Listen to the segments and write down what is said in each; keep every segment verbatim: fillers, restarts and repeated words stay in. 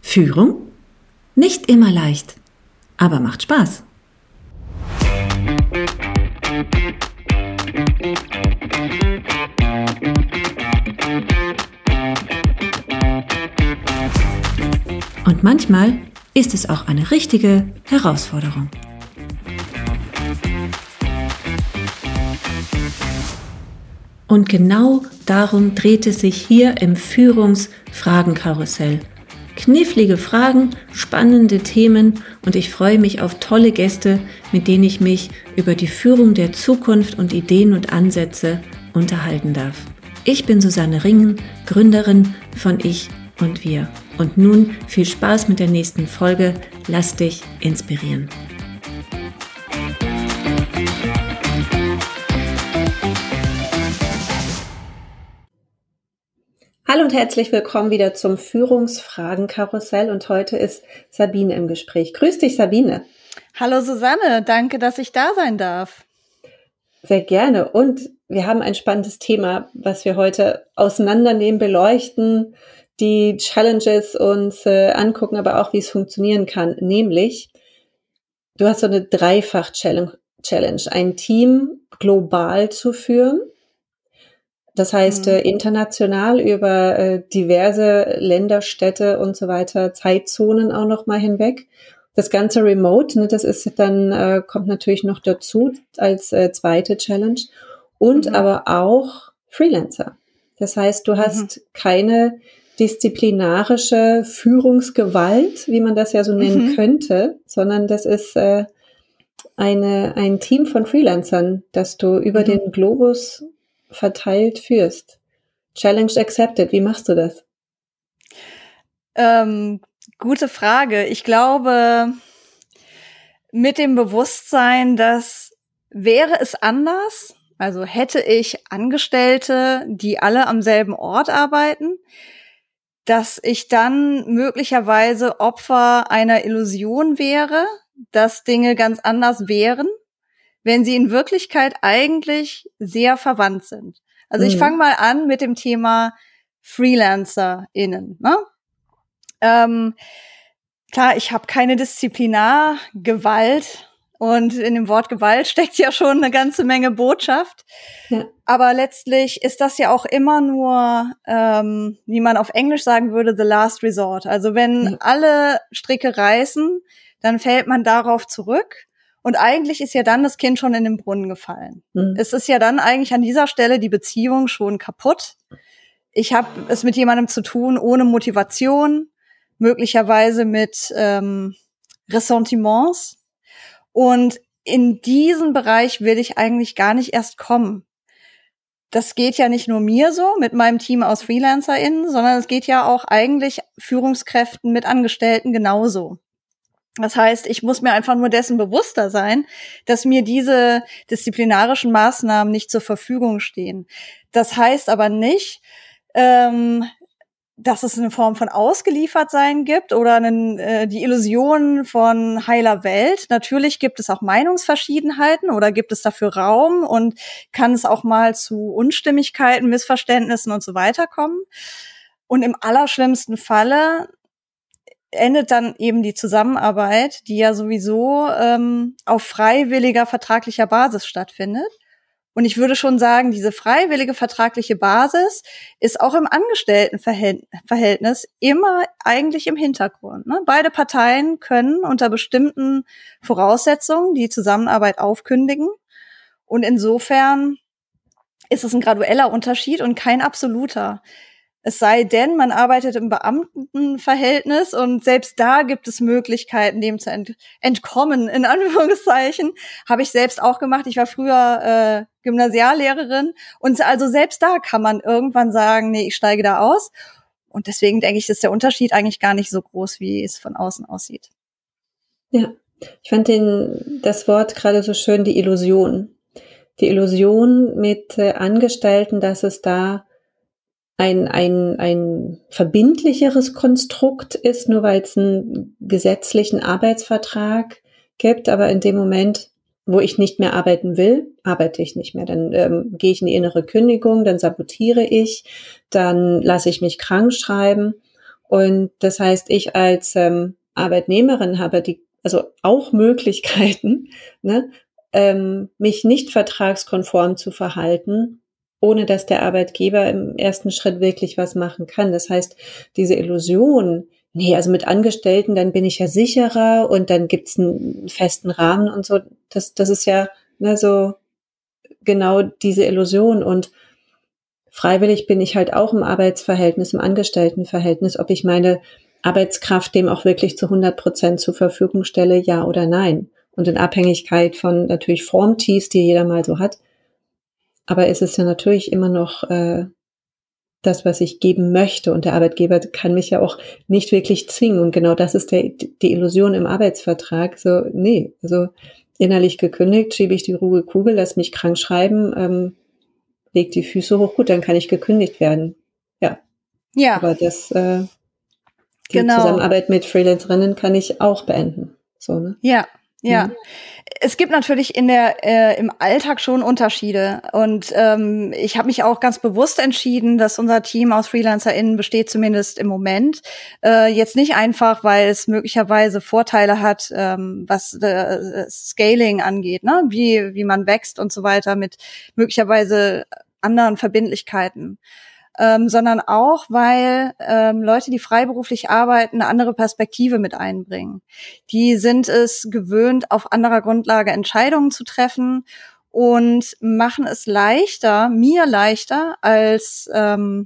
Führung? Nicht immer leicht, aber macht Spaß. Und manchmal ist es auch eine richtige Herausforderung. Und genau darum dreht es sich hier im Führungsfragenkarussell. Knifflige Fragen, spannende Themen und ich freue mich auf tolle Gäste, mit denen ich mich über die Führung der Zukunft und Ideen und Ansätze unterhalten darf. Ich bin Susanne Ringen, Gründerin von Ich und Wir. Und nun viel Spaß mit der nächsten Folge. Lass dich inspirieren. Hallo und herzlich willkommen wieder zum Führungsfragenkarussell und heute ist Sabine im Gespräch. Grüß dich, Sabine. Hallo Susanne, danke, dass ich da sein darf. Sehr gerne und wir haben ein spannendes Thema, was wir heute auseinandernehmen, beleuchten, die Challenges uns äh, angucken, aber auch wie es funktionieren kann. Nämlich, du hast so eine Dreifach-Challenge, ein Team global zu führen. Das heißt, äh, international über äh, diverse Länder, Städte und so weiter, Zeitzonen auch noch mal hinweg. Das Ganze remote, ne, das ist dann, äh, kommt natürlich noch dazu als äh, zweite Challenge. Und mhm. aber auch Freelancer. Das heißt, du hast mhm. keine disziplinarische Führungsgewalt, wie man das ja so nennen mhm. könnte, sondern das ist äh, eine ein Team von Freelancern, das du über mhm. den Globus verteilt führst. Challenge accepted. Wie machst du das? Ähm, gute Frage. Ich glaube, mit dem Bewusstsein, dass wäre es anders, also hätte ich Angestellte, die alle am selben Ort arbeiten, dass ich dann möglicherweise Opfer einer Illusion wäre, dass Dinge ganz anders wären, wenn sie in Wirklichkeit eigentlich sehr verwandt sind. Also mhm. ich fange mal an mit dem Thema FreelancerInnen. Ne? Ähm, klar, ich habe keine Disziplinargewalt und in dem Wort Gewalt steckt ja schon eine ganze Menge Botschaft. Ja. Aber letztlich ist das ja auch immer nur, ähm, wie man auf Englisch sagen würde, the last resort. Also wenn ja. alle Stricke reißen, dann fällt man darauf zurück. Und eigentlich ist ja dann das Kind schon in den Brunnen gefallen. Mhm. Es ist ja dann eigentlich an dieser Stelle die Beziehung schon kaputt. Ich habe es mit jemandem zu tun ohne Motivation, möglicherweise mit ähm, Ressentiments. Und in diesen Bereich will ich eigentlich gar nicht erst kommen. Das geht ja nicht nur mir so mit meinem Team aus FreelancerInnen, sondern es geht ja auch eigentlich Führungskräften mit Angestellten genauso. Das heißt, ich muss mir einfach nur dessen bewusster sein, dass mir diese disziplinarischen Maßnahmen nicht zur Verfügung stehen. Das heißt aber nicht, ähm, dass es eine Form von Ausgeliefertsein gibt oder einen, äh, die Illusion von heiler Welt. Natürlich gibt es auch Meinungsverschiedenheiten oder gibt es dafür Raum und kann es auch mal zu Unstimmigkeiten, Missverständnissen und so weiter kommen. Und im allerschlimmsten Falle endet dann eben die Zusammenarbeit, die ja sowieso ähm, auf freiwilliger vertraglicher Basis stattfindet. Und ich würde schon sagen, diese freiwillige vertragliche Basis ist auch im Angestelltenverhältnis immer eigentlich im Hintergrund. Ne? Beide Parteien können unter bestimmten Voraussetzungen die Zusammenarbeit aufkündigen. Und insofern ist es ein gradueller Unterschied und kein absoluter. Es sei denn, man arbeitet im Beamtenverhältnis und selbst da gibt es Möglichkeiten, dem zu ent- entkommen, in Anführungszeichen. Habe ich selbst auch gemacht. Ich war früher äh, Gymnasiallehrerin und also selbst da kann man irgendwann sagen, nee, ich steige da aus. Und deswegen denke ich, ist der Unterschied eigentlich gar nicht so groß, wie es von außen aussieht. Ja, ich fand den, das Wort gerade so schön, die Illusion. Die Illusion mit äh, Angestellten, dass es da ein, ein, ein verbindlicheres Konstrukt ist, nur weil es einen gesetzlichen Arbeitsvertrag gibt, aber in dem Moment, wo ich nicht mehr arbeiten will, arbeite ich nicht mehr. Dann ähm, gehe ich in die innere Kündigung, dann sabotiere ich, dann lasse ich mich krank schreiben Und das heißt, ich als ähm, Arbeitnehmerin habe die, also auch Möglichkeiten, ne, ähm, mich nicht vertragskonform zu verhalten, ohne dass der Arbeitgeber im ersten Schritt wirklich was machen kann. Das heißt, diese Illusion, nee, also mit Angestellten, dann bin ich ja sicherer und dann gibt's einen festen Rahmen und so, das, das ist ja, ne, so genau diese Illusion. Und freiwillig bin ich halt auch im Arbeitsverhältnis, im Angestelltenverhältnis, ob ich meine Arbeitskraft dem auch wirklich zu hundert Prozent zur Verfügung stelle, ja oder nein. Und in Abhängigkeit von natürlich Formtiefs, die jeder mal so hat. Aber es ist ja natürlich immer noch äh, das, was ich geben möchte. Und der Arbeitgeber kann mich ja auch nicht wirklich zwingen. Und genau das ist der, die Illusion im Arbeitsvertrag. So, nee, also innerlich gekündigt, schiebe ich die ruhige Kugel, lass mich krank schreiben, ähm, leg die Füße hoch, gut, dann kann ich gekündigt werden. Ja. Ja. Aber das, äh, die genau. Zusammenarbeit mit Freelancerinnen kann ich auch beenden. So, ne? Ja. Ja, mhm. Es gibt natürlich in der äh, im Alltag schon Unterschiede und ähm, ich habe mich auch ganz bewusst entschieden, dass unser Team aus FreelancerInnen besteht, zumindest im Moment. Äh, jetzt nicht einfach, weil es möglicherweise Vorteile hat, ähm, was äh, Scaling angeht, ne, wie wie man wächst und so weiter mit möglicherweise anderen Verbindlichkeiten. Ähm, sondern auch, weil ähm, Leute, die freiberuflich arbeiten, eine andere Perspektive mit einbringen. Die sind es gewöhnt, auf anderer Grundlage Entscheidungen zu treffen und machen es leichter, mir leichter als ähm,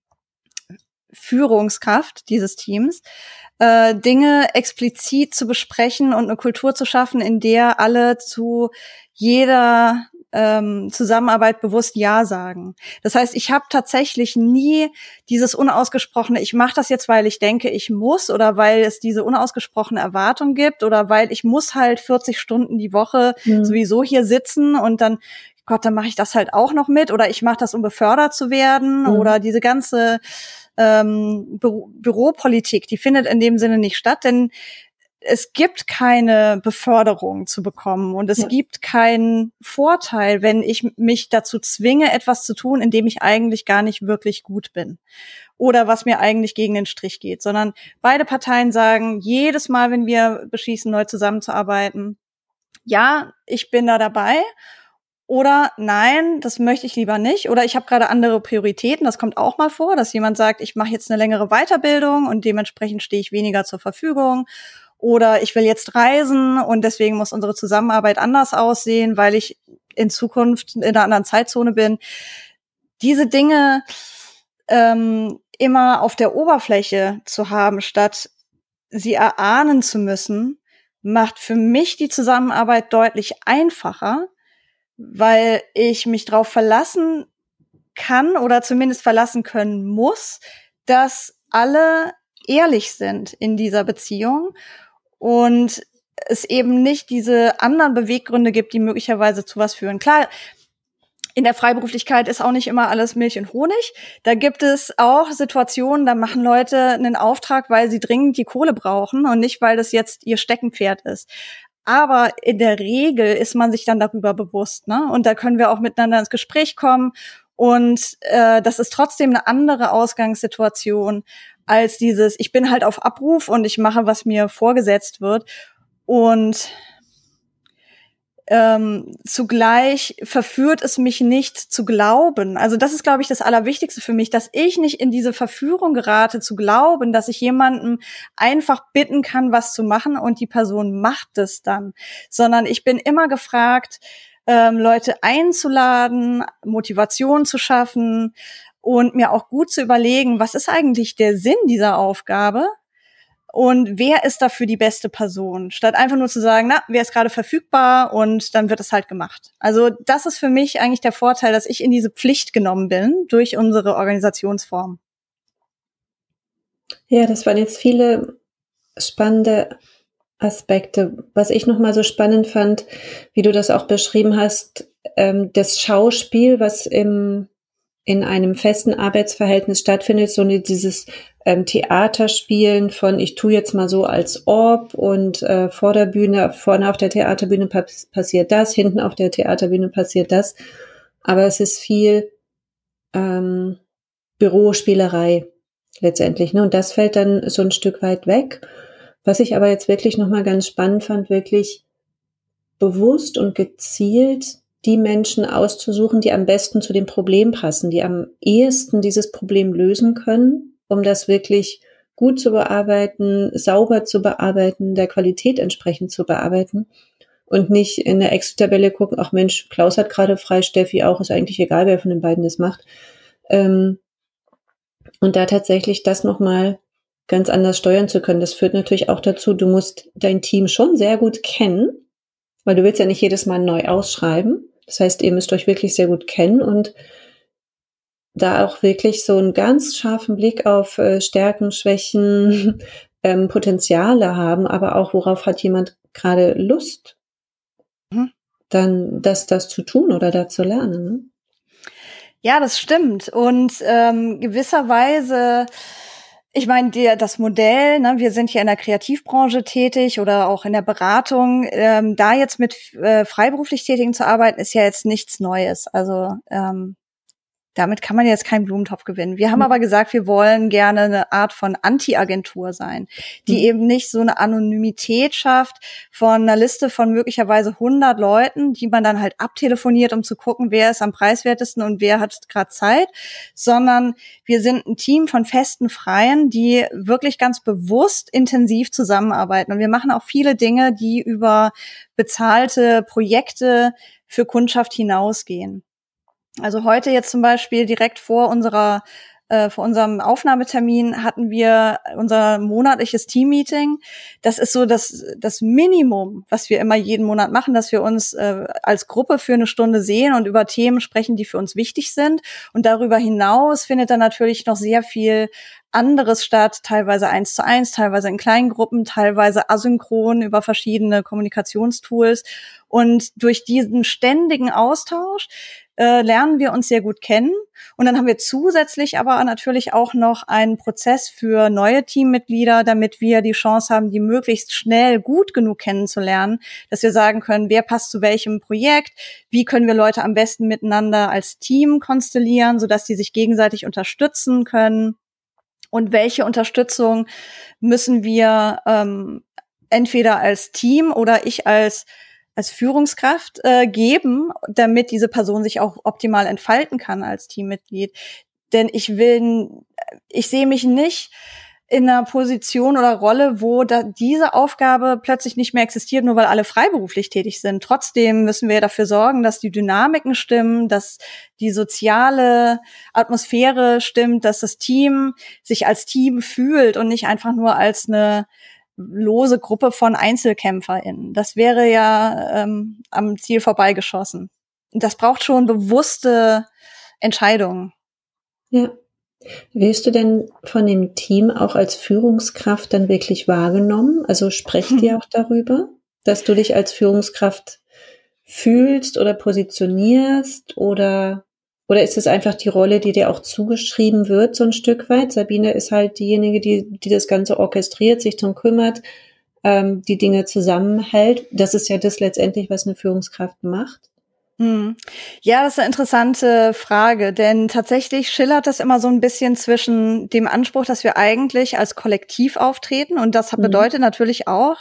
Führungskraft dieses Teams, äh, Dinge explizit zu besprechen und eine Kultur zu schaffen, in der alle zu jeder ähm, Zusammenarbeit bewusst Ja sagen. Das heißt, ich habe tatsächlich nie dieses unausgesprochene, ich mache das jetzt, weil ich denke, ich muss oder weil es diese unausgesprochene Erwartung gibt oder weil ich muss halt vierzig Stunden die Woche mhm. sowieso hier sitzen und dann, Gott, dann mache ich das halt auch noch mit oder ich mache das, um befördert zu werden mhm. oder diese ganze ähm, Bü- Büropolitik, die findet in dem Sinne nicht statt, denn es gibt keine Beförderung zu bekommen und es ja. gibt keinen Vorteil, wenn ich mich dazu zwinge, etwas zu tun, in dem ich eigentlich gar nicht wirklich gut bin oder was mir eigentlich gegen den Strich geht, sondern beide Parteien sagen jedes Mal, wenn wir beschließen, neu zusammenzuarbeiten, ja, ich bin da dabei oder nein, das möchte ich lieber nicht oder ich habe gerade andere Prioritäten, das kommt auch mal vor, dass jemand sagt, ich mache jetzt eine längere Weiterbildung und dementsprechend stehe ich weniger zur Verfügung. Oder ich will jetzt reisen und deswegen muss unsere Zusammenarbeit anders aussehen, weil ich in Zukunft in einer anderen Zeitzone bin. Diese Dinge ähm, immer auf der Oberfläche zu haben, statt sie erahnen zu müssen, macht für mich die Zusammenarbeit deutlich einfacher, weil ich mich darauf verlassen kann oder zumindest verlassen können muss, dass alle ehrlich sind in dieser Beziehung und es eben nicht diese anderen Beweggründe gibt, die möglicherweise zu was führen. Klar, in der Freiberuflichkeit ist auch nicht immer alles Milch und Honig. Da gibt es auch Situationen, da machen Leute einen Auftrag, weil sie dringend die Kohle brauchen und nicht, weil das jetzt ihr Steckenpferd ist. Aber in der Regel ist man sich dann darüber bewusst, ne? Und da können wir auch miteinander ins Gespräch kommen. Und äh, das ist trotzdem eine andere Ausgangssituation als dieses, ich bin halt auf Abruf und ich mache, was mir vorgesetzt wird. Und ähm, zugleich verführt es mich nicht zu glauben. Also das ist, glaube ich, das Allerwichtigste für mich, dass ich nicht in diese Verführung gerate, zu glauben, dass ich jemanden einfach bitten kann, was zu machen und die Person macht es dann. Sondern ich bin immer gefragt, ähm, Leute einzuladen, Motivation zu schaffen und mir auch gut zu überlegen, was ist eigentlich der Sinn dieser Aufgabe? Und wer ist dafür die beste Person? Statt einfach nur zu sagen, na, wer ist gerade verfügbar und dann wird es halt gemacht. Also das ist für mich eigentlich der Vorteil, dass ich in diese Pflicht genommen bin durch unsere Organisationsform. Ja, das waren jetzt viele spannende Aspekte. Was ich nochmal so spannend fand, wie du das auch beschrieben hast, ähm, das Schauspiel, was im in einem festen Arbeitsverhältnis stattfindet, so dieses ähm, Theaterspielen von ich tue jetzt mal so als ob und äh, vor der Bühne, vorne auf der Theaterbühne pass- passiert das, hinten auf der Theaterbühne passiert das. Aber es ist viel ähm, Bürospielerei. letztendlich. Ne? Und das fällt dann so ein Stück weit weg. Was ich aber jetzt wirklich nochmal ganz spannend fand, wirklich bewusst und gezielt die Menschen auszusuchen, die am besten zu dem Problem passen, die am ehesten dieses Problem lösen können, um das wirklich gut zu bearbeiten, sauber zu bearbeiten, der Qualität entsprechend zu bearbeiten und nicht in der Excel-Tabelle gucken, ach Mensch, Klaus hat gerade frei, Steffi auch, ist eigentlich egal, wer von den beiden das macht. Ähm, und da tatsächlich das nochmal ganz anders steuern zu können. Das führt natürlich auch dazu, du musst dein Team schon sehr gut kennen, weil du willst ja nicht jedes Mal neu ausschreiben. Das heißt, ihr müsst euch wirklich sehr gut kennen und da auch wirklich so einen ganz scharfen Blick auf äh, Stärken, Schwächen, ähm, Potenziale haben, aber auch, worauf hat jemand gerade Lust, mhm. dann das, das zu tun oder da zu lernen. Ne? Ja, das stimmt. Und ähm, gewisserweise, ich meine, der, das Modell, ne, wir sind hier in der Kreativbranche tätig oder auch in der Beratung, ähm, da jetzt mit äh, freiberuflich Tätigen zu arbeiten, ist ja jetzt nichts Neues. Also ähm, damit kann man jetzt keinen Blumentopf gewinnen. Wir haben aber gesagt, wir wollen gerne eine Art von Anti-Agentur sein, die mhm. eben nicht so eine Anonymität schafft von einer Liste von möglicherweise hundert Leuten, die man dann halt abtelefoniert, um zu gucken, wer ist am preiswertesten und wer hat gerade Zeit, sondern wir sind ein Team von festen Freien, die wirklich ganz bewusst intensiv zusammenarbeiten. Und wir machen auch viele Dinge, die über bezahlte Projekte für Kundschaft hinausgehen. Also heute jetzt zum Beispiel direkt vor unserer, äh, vor unserem Aufnahmetermin hatten wir unser monatliches Teammeeting. Das ist so das, das Minimum, was wir immer jeden Monat machen, dass wir uns äh, als Gruppe für eine Stunde sehen und über Themen sprechen, die für uns wichtig sind. Und darüber hinaus findet dann natürlich noch sehr viel anderes statt, teilweise eins zu eins, teilweise in kleinen Gruppen, teilweise asynchron über verschiedene Kommunikationstools. Und durch diesen ständigen Austausch äh, lernen wir uns sehr gut kennen. Und dann haben wir zusätzlich aber natürlich auch noch einen Prozess für neue Teammitglieder, damit wir die Chance haben, die möglichst schnell gut genug kennenzulernen, dass wir sagen können, wer passt zu welchem Projekt, wie können wir Leute am besten miteinander als Team konstellieren, sodass die sich gegenseitig unterstützen können. Und welche Unterstützung müssen wir ähm, entweder als Team oder ich als als Führungskraft äh, geben, damit diese Person sich auch optimal entfalten kann als Teammitglied. Denn ich will, ich sehe mich nicht in einer Position oder Rolle, wo da diese Aufgabe plötzlich nicht mehr existiert, nur weil alle freiberuflich tätig sind. Trotzdem müssen wir dafür sorgen, dass die Dynamiken stimmen, dass die soziale Atmosphäre stimmt, dass das Team sich als Team fühlt und nicht einfach nur als eine lose Gruppe von EinzelkämpferInnen. Das wäre ja ähm, am Ziel vorbeigeschossen. Und das braucht schon bewusste Entscheidungen. Ja. Wirst du denn von dem Team auch als Führungskraft dann wirklich wahrgenommen? Also sprecht hm. ihr auch darüber, dass du dich als Führungskraft fühlst oder positionierst oder oder ist es einfach die Rolle, die dir auch zugeschrieben wird, so ein Stück weit? Sabine ist halt diejenige, die die das Ganze orchestriert, sich darum kümmert, ähm, die Dinge zusammenhält. Das ist ja das letztendlich, was eine Führungskraft macht. Hm. Ja, das ist eine interessante Frage, denn tatsächlich schillert das immer so ein bisschen zwischen dem Anspruch, dass wir eigentlich als Kollektiv auftreten und das mhm. bedeutet natürlich auch,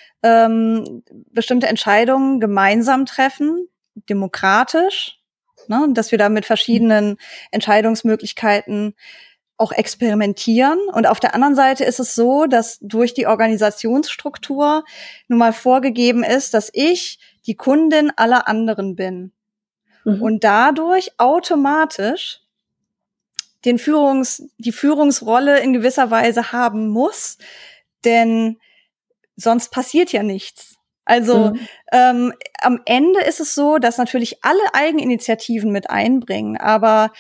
ähm, bestimmte Entscheidungen gemeinsam treffen, demokratisch, ne, dass wir da mit verschiedenen Entscheidungsmöglichkeiten auch experimentieren. Und auf der anderen Seite ist es so, dass durch die Organisationsstruktur nun mal vorgegeben ist, dass ich die Kundin aller anderen bin. Mhm. Und dadurch automatisch den Führungs, die Führungsrolle in gewisser Weise haben muss, denn sonst passiert ja nichts. Also mhm. ähm, am Ende ist es so, dass natürlich alle Eigeninitiativen mit einbringen, aber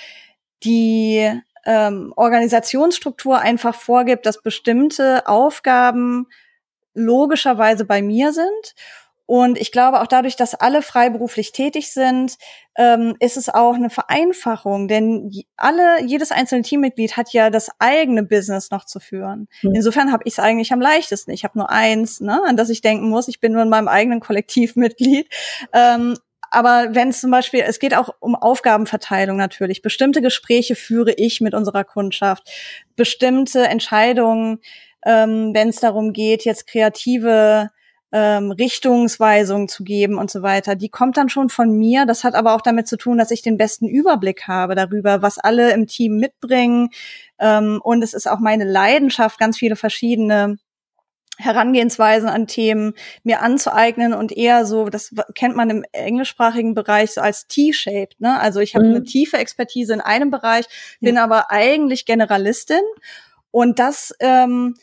die ähm, Organisationsstruktur einfach vorgibt, dass bestimmte Aufgaben logischerweise bei mir sind. Und ich glaube auch dadurch, dass alle freiberuflich tätig sind, ähm, ist es auch eine Vereinfachung, denn alle, jedes einzelne Teammitglied hat ja das eigene Business noch zu führen. Mhm. Insofern habe ich es eigentlich am leichtesten. Ich habe nur eins, ne, an das ich denken muss. Ich bin nur in meinem eigenen Kollektivmitglied. Ähm, aber wenn es zum Beispiel, es geht auch um Aufgabenverteilung natürlich. Bestimmte Gespräche führe ich mit unserer Kundschaft. Bestimmte Entscheidungen, ähm, wenn es darum geht, jetzt kreative ähm, Richtungsweisungen zu geben und so weiter, die kommt dann schon von mir. Das hat aber auch damit zu tun, dass ich den besten Überblick habe darüber, was alle im Team mitbringen. Ähm, und es ist auch meine Leidenschaft, ganz viele verschiedene Herangehensweisen an Themen mir anzueignen und eher so, das kennt man im englischsprachigen Bereich so als T-shaped, ne? Also ich habe mhm. eine tiefe Expertise in einem Bereich, bin ja. aber eigentlich Generalistin und das ähm,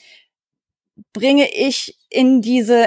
bringe ich in diese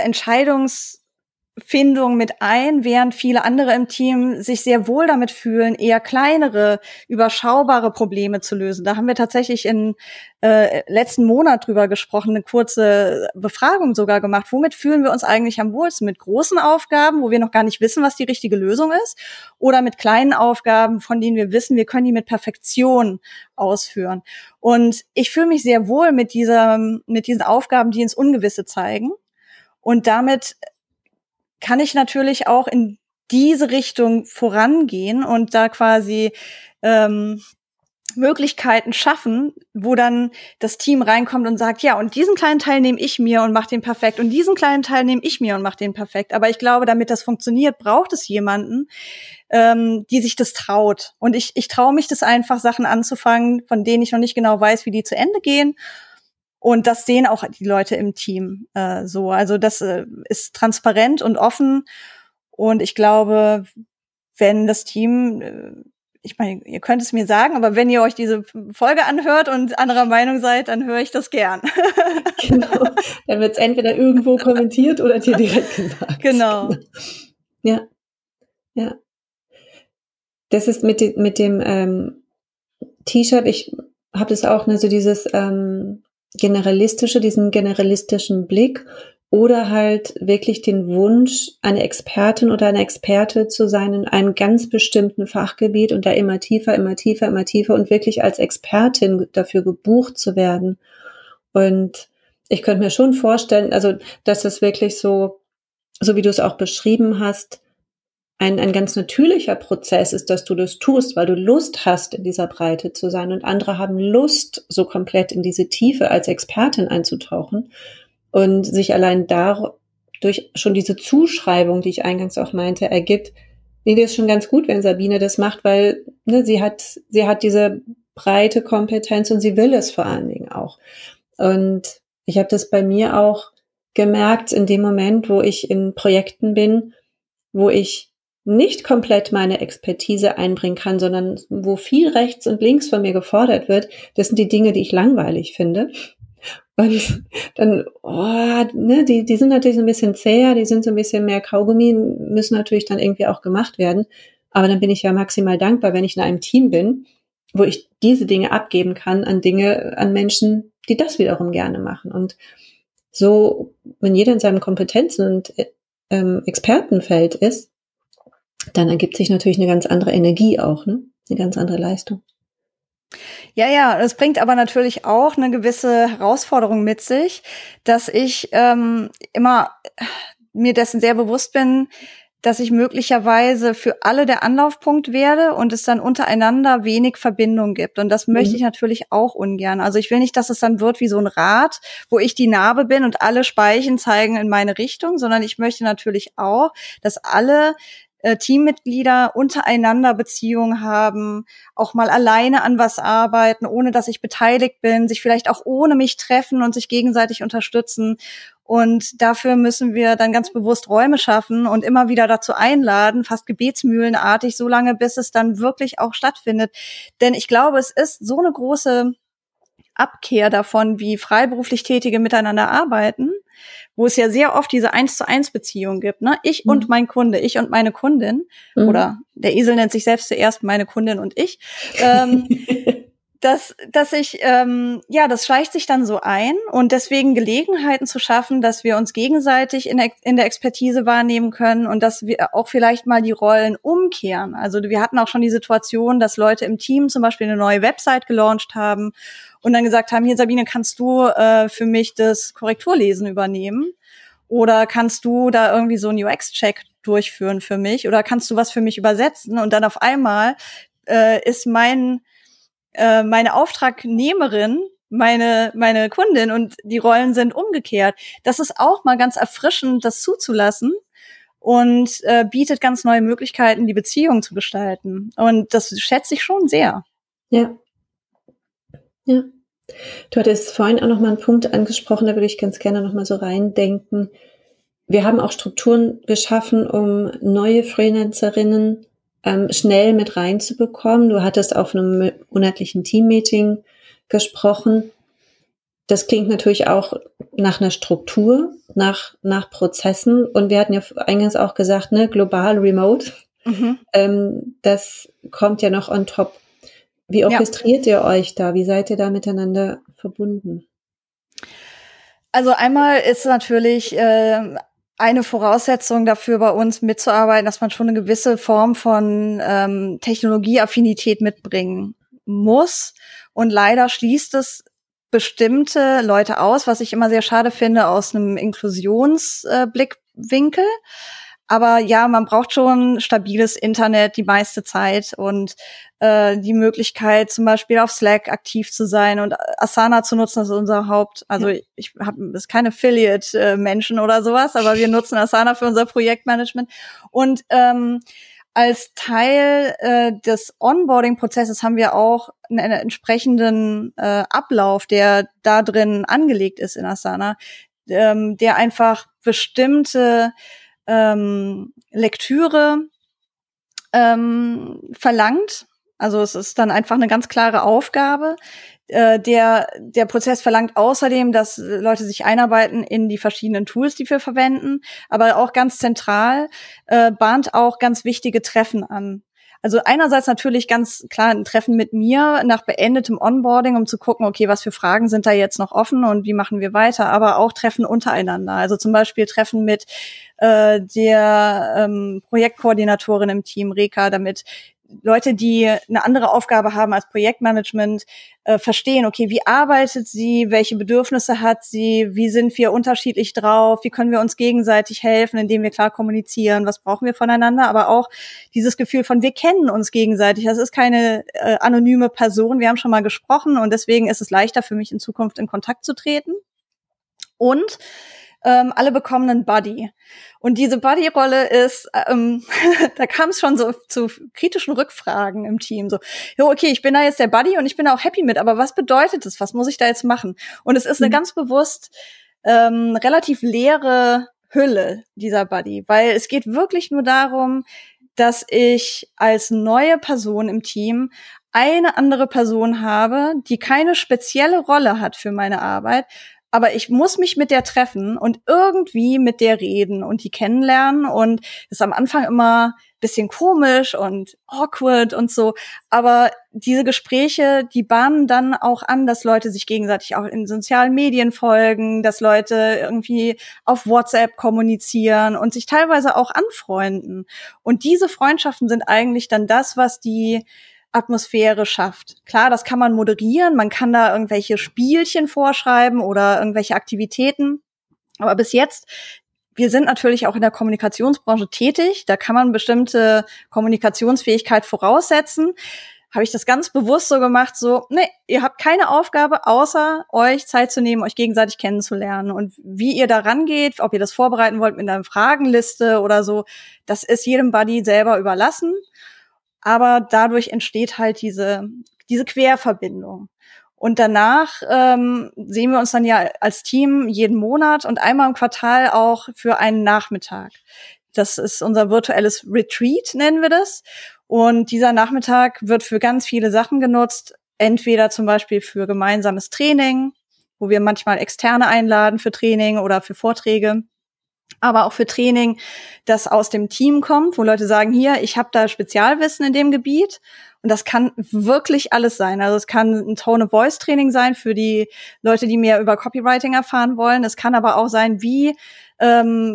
Entscheidungsfindung mit ein, während viele andere im Team sich sehr wohl damit fühlen, eher kleinere, überschaubare Probleme zu lösen. Da haben wir tatsächlich in äh, letzten Monat drüber gesprochen, eine kurze Befragung sogar gemacht. Womit fühlen wir uns eigentlich am wohlsten? Mit großen Aufgaben, wo wir noch gar nicht wissen, was die richtige Lösung ist, oder mit kleinen Aufgaben, von denen wir wissen, wir können die mit Perfektion ausführen. Und ich fühle mich sehr wohl mit dieser, mit diesen Aufgaben, die ins Ungewisse zeigen. Und damit kann ich natürlich auch in diese Richtung vorangehen und da quasi ähm, Möglichkeiten schaffen, wo dann das Team reinkommt und sagt, ja, und diesen kleinen Teil nehme ich mir und mache den perfekt und diesen kleinen Teil nehme ich mir und mache den perfekt. Aber ich glaube, damit das funktioniert, braucht es jemanden, ähm, die sich das traut. Und ich, ich traue mich das einfach, Sachen anzufangen, von denen ich noch nicht genau weiß, wie die zu Ende gehen. Und das sehen auch die Leute im Team äh, so. Also das äh, ist transparent und offen. Und ich glaube, wenn das Team, äh, ich meine, ihr könnt es mir sagen, aber wenn ihr euch diese Folge anhört und anderer Meinung seid, dann höre ich das gern. Genau. Dann wird es entweder irgendwo kommentiert oder dir direkt gesagt. Genau. Ja. Ja. Das ist mit, de- mit dem ähm, T-Shirt, ich habe das auch, ne, so dieses ähm, generalistische, diesen generalistischen Blick oder halt wirklich den Wunsch, eine Expertin oder eine Experte zu sein in einem ganz bestimmten Fachgebiet und da immer tiefer, immer tiefer, immer tiefer und wirklich als Expertin dafür gebucht zu werden. Und ich könnte mir schon vorstellen, also dass es wirklich so, so wie du es auch beschrieben hast, ein, ein ganz natürlicher Prozess ist, dass du das tust, weil du Lust hast, in dieser Breite zu sein und andere haben Lust, so komplett in diese Tiefe als Expertin einzutauchen und sich allein dadurch schon diese Zuschreibung, die ich eingangs auch meinte, ergibt. Nee, das ist schon ganz gut, wenn Sabine das macht, weil ne, sie hat, sie hat diese breite Kompetenz und sie will es vor allen Dingen auch. Und ich habe das bei mir auch gemerkt in dem Moment, wo ich in Projekten bin, wo ich nicht komplett meine Expertise einbringen kann, sondern wo viel rechts und links von mir gefordert wird, das sind die Dinge, die ich langweilig finde. Und dann, oh, ne, die, die sind natürlich so ein bisschen zäher, die sind so ein bisschen mehr Kaugummi, müssen natürlich dann irgendwie auch gemacht werden. Aber dann bin ich ja maximal dankbar, wenn ich in einem Team bin, wo ich diese Dinge abgeben kann an Dinge, an Menschen, die das wiederum gerne machen. Und so, wenn jeder in seinem Kompetenzen- und ähm, Expertenfeld ist, dann ergibt sich natürlich eine ganz andere Energie auch, ne? Eine ganz andere Leistung. Ja, ja, es bringt aber natürlich auch eine gewisse Herausforderung mit sich, dass ich ähm, immer mir dessen sehr bewusst bin, dass ich möglicherweise für alle der Anlaufpunkt werde und es dann untereinander wenig Verbindung gibt. Und das möchte ich natürlich auch ungern. Also ich will nicht, dass es dann wird wie so ein Rad, wo ich die Narbe bin und alle Speichen zeigen in meine Richtung, sondern ich möchte natürlich auch, dass alle äh, Teammitglieder untereinander Beziehungen haben, auch mal alleine an was arbeiten, ohne dass ich beteiligt bin, sich vielleicht auch ohne mich treffen und sich gegenseitig unterstützen. Und dafür müssen wir dann ganz bewusst Räume schaffen und immer wieder dazu einladen, fast gebetsmühlenartig, so lange, bis es dann wirklich auch stattfindet. Denn ich glaube, es ist so eine große Abkehr davon, wie freiberuflich Tätige miteinander arbeiten, wo es ja sehr oft diese eins zu eins Beziehung gibt, ne? Ich mhm. und mein Kunde, ich und meine Kundin, mhm. oder der Esel nennt sich selbst zuerst meine Kundin und ich, ähm, dass, dass ich, ähm, ja, das schleicht sich dann so ein und deswegen Gelegenheiten zu schaffen, dass wir uns gegenseitig in der, in der Expertise wahrnehmen können und dass wir auch vielleicht mal die Rollen umkehren. Also wir hatten auch schon die Situation, dass Leute im Team zum Beispiel eine neue Website gelauncht haben und dann gesagt haben, hier Sabine, kannst du äh, für mich das Korrekturlesen übernehmen? Oder kannst du da irgendwie so einen U X-Check durchführen für mich oder kannst du was für mich übersetzen? Und dann auf einmal äh, ist mein äh, meine Auftragnehmerin meine meine Kundin und die Rollen sind umgekehrt. Das ist auch mal ganz erfrischend, das zuzulassen und äh, bietet ganz neue Möglichkeiten, die Beziehung zu gestalten. Und das schätze ich schon sehr. Ja. Ja. Du hattest vorhin auch noch mal einen Punkt angesprochen, da würde ich ganz gerne noch mal so reindenken. Wir haben auch Strukturen geschaffen, um neue Freelancerinnen ähm, schnell mit reinzubekommen. Du hattest auf einem monatlichen Teammeeting gesprochen. Das klingt natürlich auch nach einer Struktur, nach, nach Prozessen. Und wir hatten ja eingangs auch gesagt, ne, global, remote. Mhm. Ähm, das kommt ja noch on top. Wie orchestriert ja. ihr euch da? Wie seid ihr da miteinander verbunden? Also einmal ist natürlich äh, eine Voraussetzung dafür, bei uns mitzuarbeiten, dass man schon eine gewisse Form von ähm, Technologieaffinität mitbringen muss. Und leider schließt es bestimmte Leute aus, was ich immer sehr schade finde, aus einem Inklusionsblickwinkel. Äh, Aber ja, man braucht schon stabiles Internet die meiste Zeit und äh, die Möglichkeit, zum Beispiel auf Slack aktiv zu sein und Asana zu nutzen, das ist unser Haupt. Also ja. ich habe ist kein Affiliate-Menschen oder sowas, aber wir nutzen Asana für unser Projektmanagement. Und ähm, als Teil äh, des Onboarding-Prozesses haben wir auch einen, einen entsprechenden äh, Ablauf, der da drin angelegt ist in Asana, ähm, der einfach bestimmte ähm, Lektüre ähm, verlangt. Also es ist dann einfach eine ganz klare Aufgabe. Äh, der der Prozess verlangt außerdem, dass Leute sich einarbeiten in die verschiedenen Tools, die wir verwenden, aber auch ganz zentral äh, bahnt auch ganz wichtige Treffen an. Also einerseits natürlich ganz klar ein Treffen mit mir nach beendetem Onboarding, um zu gucken, okay, was für Fragen sind da jetzt noch offen und wie machen wir weiter, aber auch Treffen untereinander. Also zum Beispiel Treffen mit äh, der ähm, Projektkoordinatorin im Team, Reka, damit Leute, die eine andere Aufgabe haben als Projektmanagement, äh, verstehen, okay, wie arbeitet sie, welche Bedürfnisse hat sie, wie sind wir unterschiedlich drauf, wie können wir uns gegenseitig helfen, indem wir klar kommunizieren, was brauchen wir voneinander, aber auch dieses Gefühl von, wir kennen uns gegenseitig, das ist keine äh, anonyme Person, wir haben schon mal gesprochen und deswegen ist es leichter für mich in Zukunft in Kontakt zu treten. Und Ähm, alle bekommen einen Buddy. Und diese Buddy-Rolle ist, ähm, da kam es schon so zu kritischen Rückfragen im Team. So, jo, okay, ich bin da jetzt der Buddy und ich bin da auch happy mit, aber was bedeutet das? Was muss ich da jetzt machen? Und es ist eine mhm. ganz bewusst ähm, relativ leere Hülle, dieser Buddy, weil es geht wirklich nur darum, dass ich als neue Person im Team eine andere Person habe, die keine spezielle Rolle hat für meine Arbeit, aber ich muss mich mit der treffen und irgendwie mit der reden und die kennenlernen und das ist am Anfang immer ein bisschen komisch und awkward und so, aber diese Gespräche, die bahnen dann auch an, dass Leute sich gegenseitig auch in sozialen Medien folgen, dass Leute irgendwie auf WhatsApp kommunizieren und sich teilweise auch anfreunden. Und diese Freundschaften sind eigentlich dann das, was die Atmosphäre schafft. Klar, das kann man moderieren, man kann da irgendwelche Spielchen vorschreiben oder irgendwelche Aktivitäten. Aber bis jetzt, wir sind natürlich auch in der Kommunikationsbranche tätig, da kann man bestimmte Kommunikationsfähigkeit voraussetzen. Habe ich das ganz bewusst so gemacht, so, nee, ihr habt keine Aufgabe, außer euch Zeit zu nehmen, euch gegenseitig kennenzulernen. Und wie ihr da rangeht, ob ihr das vorbereiten wollt mit einer Fragenliste oder so, das ist jedem Buddy selber überlassen. Aber dadurch entsteht halt diese diese Querverbindung. Und danach ähm, sehen wir uns dann ja als Team jeden Monat und einmal im Quartal auch für einen Nachmittag. Das ist unser virtuelles Retreat, nennen wir das. Und dieser Nachmittag wird für ganz viele Sachen genutzt. Entweder zum Beispiel für gemeinsames Training, wo wir manchmal Externe einladen für Training oder für Vorträge. Aber auch für Training, das aus dem Team kommt, wo Leute sagen, hier, ich habe da Spezialwissen in dem Gebiet. Und das kann wirklich alles sein. Also es kann ein Tone-of-Voice-Training sein für die Leute, die mehr über Copywriting erfahren wollen. Es kann aber auch sein, wie ähm,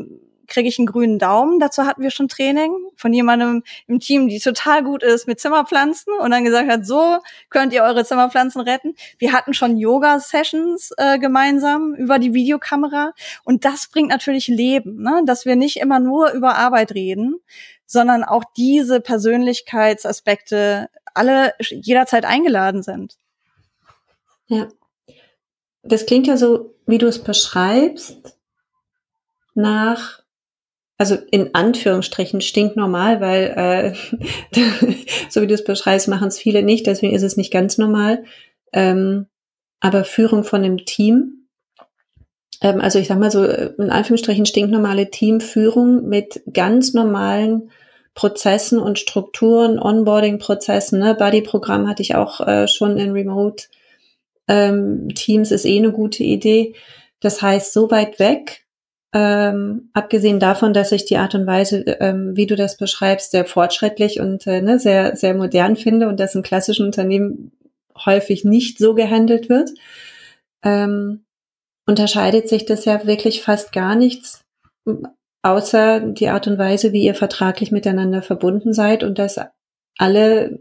kriege ich einen grünen Daumen. Dazu hatten wir schon Training von jemandem im Team, die total gut ist mit Zimmerpflanzen und dann gesagt hat, so könnt ihr eure Zimmerpflanzen retten. Wir hatten schon Yoga-Sessions äh, gemeinsam über die Videokamera und das bringt natürlich Leben, ne? Dass wir nicht immer nur über Arbeit reden, sondern auch diese Persönlichkeitsaspekte alle jederzeit eingeladen sind. Ja, das klingt ja so, wie du es beschreibst, nach, also in Anführungsstrichen stinknormal, weil äh, so wie du es beschreibst, machen es viele nicht, deswegen ist es nicht ganz normal. Ähm, aber Führung von einem Team, ähm, also ich sag mal so, in Anführungsstrichen stinknormale Teamführung mit ganz normalen Prozessen und Strukturen, Onboarding-Prozessen, ne? Buddy-Programm hatte ich auch äh, schon in Remote ähm, Teams, ist eh eine gute Idee. Das heißt, so weit weg, ähm, abgesehen davon, dass ich die Art und Weise, ähm, wie du das beschreibst, sehr fortschrittlich und äh, ne, sehr, sehr modern finde und das in klassischen Unternehmen häufig nicht so gehandelt wird, ähm, unterscheidet sich das ja wirklich fast gar nichts, außer die Art und Weise, wie ihr vertraglich miteinander verbunden seid und dass alle